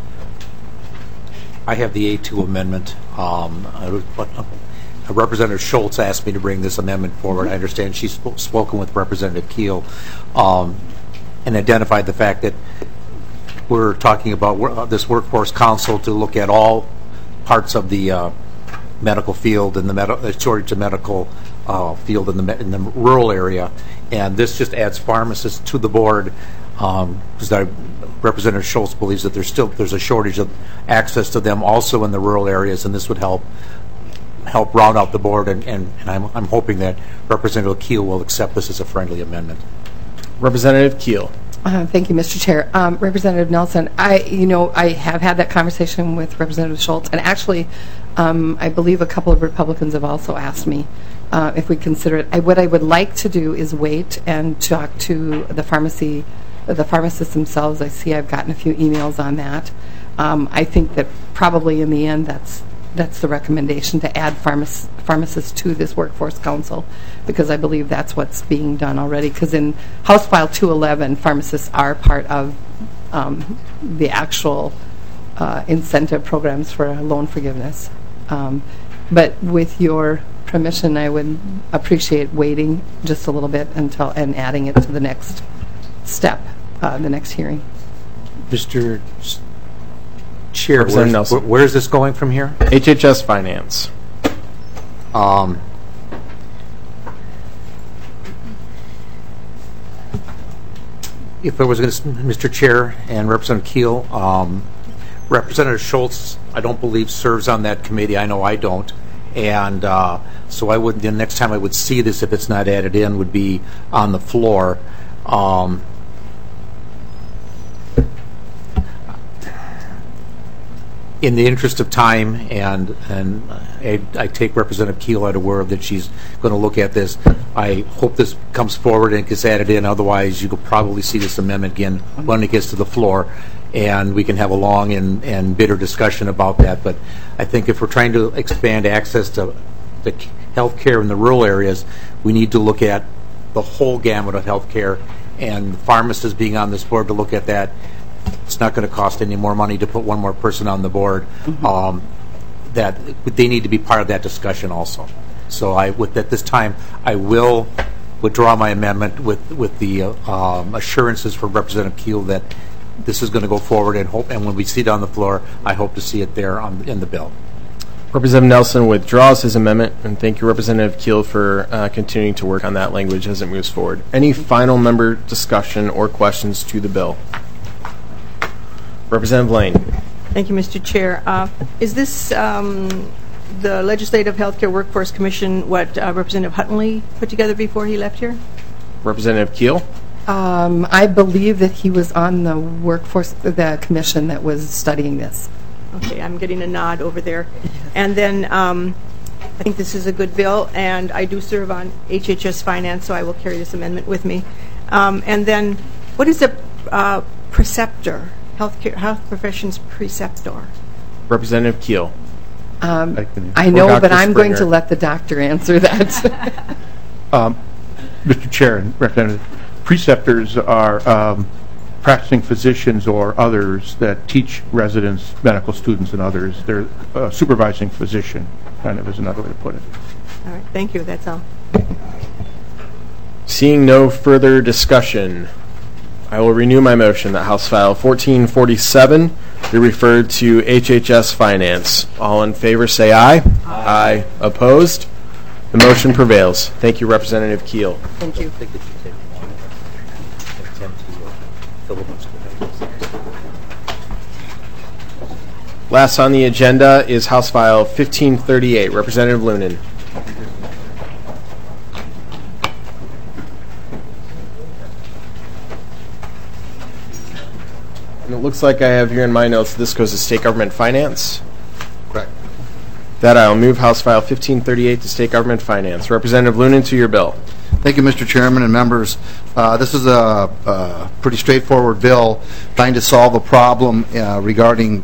I have the A2 amendment. Representative Schultz asked me to bring this amendment forward. I understand she's spoken with Representative Keel and identified the fact that we're talking about this workforce council to look at all parts of the medical field and the shortage of medical field in the rural area, and this just adds pharmacists to the board because Representative Schultz believes that there's a shortage of access to them also in the rural areas, and this would help round out the board, and I'm hoping that Representative Keel will accept this as a friendly amendment. Representative Keel. Thank you, Mr. Chair. Representative Nelson, I have had that conversation with Representative Schultz, and actually, I believe a couple of Republicans have also asked me if we consider it. What I would like to do is wait and talk to the pharmacists themselves. I see I've gotten a few emails on that. I think that probably in the end, that's the recommendation, to add pharmacists to this workforce council, because I believe that's what's being done already. Because in House File 211, pharmacists are part of the actual incentive programs for loan forgiveness. But with your permission, I would appreciate waiting just a little bit until and adding it to the next step, the next hearing. Mr. Chair, where is this going from here? HHS Finance. If I was going to, Mr. Chair and Representative Keel, Representative Schultz, I don't believe serves on that committee. I know I don't. And so I wouldn't, the next time I would see this, if it's not added in, would be on the floor. In the interest of time, and I take Representative Keel at her word that she's going to look at this, I hope this comes forward and gets added in. Otherwise, you could probably see this amendment again when it gets to the floor, and we can have a long and bitter discussion about that. But I think if we're trying to expand access to the health care in the rural areas, we need to look at the whole gamut of health care, and pharmacists being on this board to look at that. It's not going to cost any more money to put one more person on the board. That they need to be part of that discussion also. So at this time, I will withdraw my amendment with the assurances from Representative Keel that this is going to go forward, and when we see it on the floor, I hope to see it there in the bill. Representative Nelson withdraws his amendment, and thank you, Representative Keel, for continuing to work on that language as it moves forward. Any final member discussion or questions to the bill? Representative Lane. Thank you, Mr. Chair. Is this the Legislative Healthcare Workforce Commission what Representative Huttonly put together before he left here? Representative Keel. I believe that he was on the commission that was studying this. Okay, I'm getting a nod over there. And then I think this is a good bill, and I do serve on HHS Finance, so I will carry this amendment with me. And then what is a preceptor? Health professions preceptor. Representative Keel. I know, but I'm going to let the doctor answer that. Mr. Chair and Representative, preceptors are practicing physicians or others that teach residents, medical students, and others. They're a supervising physician, kind of is another way to put it. All right, thank you. That's all. Seeing no further discussion, I will renew my motion that House File 1447 be referred to HHS Finance. All in favor say aye. Aye. Opposed? The motion prevails. Thank you, Representative Keel. Thank you. Last on the agenda is House File 1538. Representative Lunan. And it looks like I have here in my notes this goes to State Government Finance. Correct. That I will move House File 1538 to State Government Finance. Representative Lunan, to your bill. Thank you, Mr. Chairman and members. This is a pretty straightforward bill trying to solve a problem regarding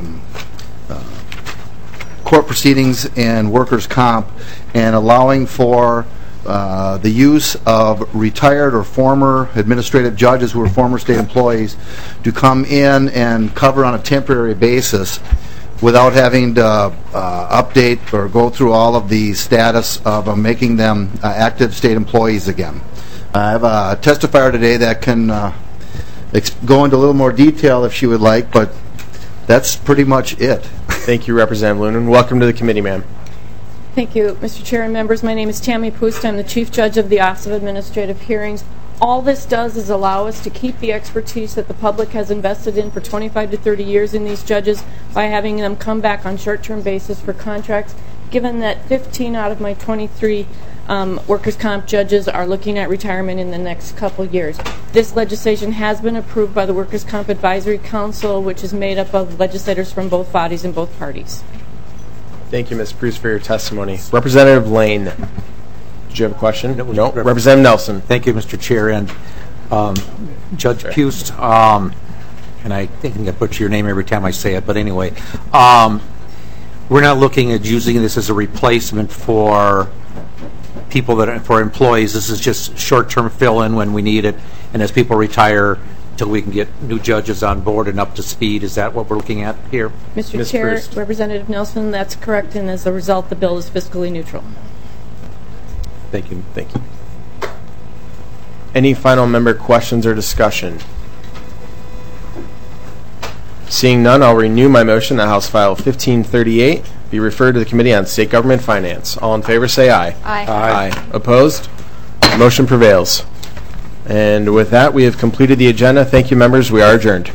court proceedings and workers' comp, and allowing for the use of retired or former administrative judges who are former state employees to come in and cover on a temporary basis without having to update or go through all of the status of making them active state employees again. I have a testifier today that can go into a little more detail if she would like, but that's pretty much it. Thank you, Representative Lunan. Welcome to the committee, ma'am. Thank you, Mr. Chair and members. My name is Tammy Poost. I'm the Chief Judge of the Office of Administrative Hearings. All this does is allow us to keep the expertise that the public has invested in for 25 to 30 years in these judges by having them come back on short-term basis for contracts. Given that 15 out of my 23 workers' comp judges are looking at retirement in the next couple years. This legislation has been approved by the Workers' Comp Advisory Council, which is made up of legislators from both bodies and both parties. Thank you, Ms. Pruce, for your testimony. Representative Lane, did you have a question? No. Representative Nelson. Thank you, Mr. Chair. And Judge Pust, and I think I butcher your name every time I say it, but anyway, we're not looking at using this as a replacement for people for employees. This is just short-term fill-in when we need it, and as people retire, until we can get new judges on board and up to speed. Is that what we're looking at here? Mr. Chair, Representative Nelson, that's correct, and as a result, the bill is fiscally neutral. Thank you. Thank you. Any final member questions or discussion? Seeing none, I'll renew my motion that House File 1538 be referred to the Committee on State Government Finance. All in favor, say aye. Aye. Aye. Opposed? Motion prevails. And with that, we have completed the agenda. Thank you, members. We are adjourned.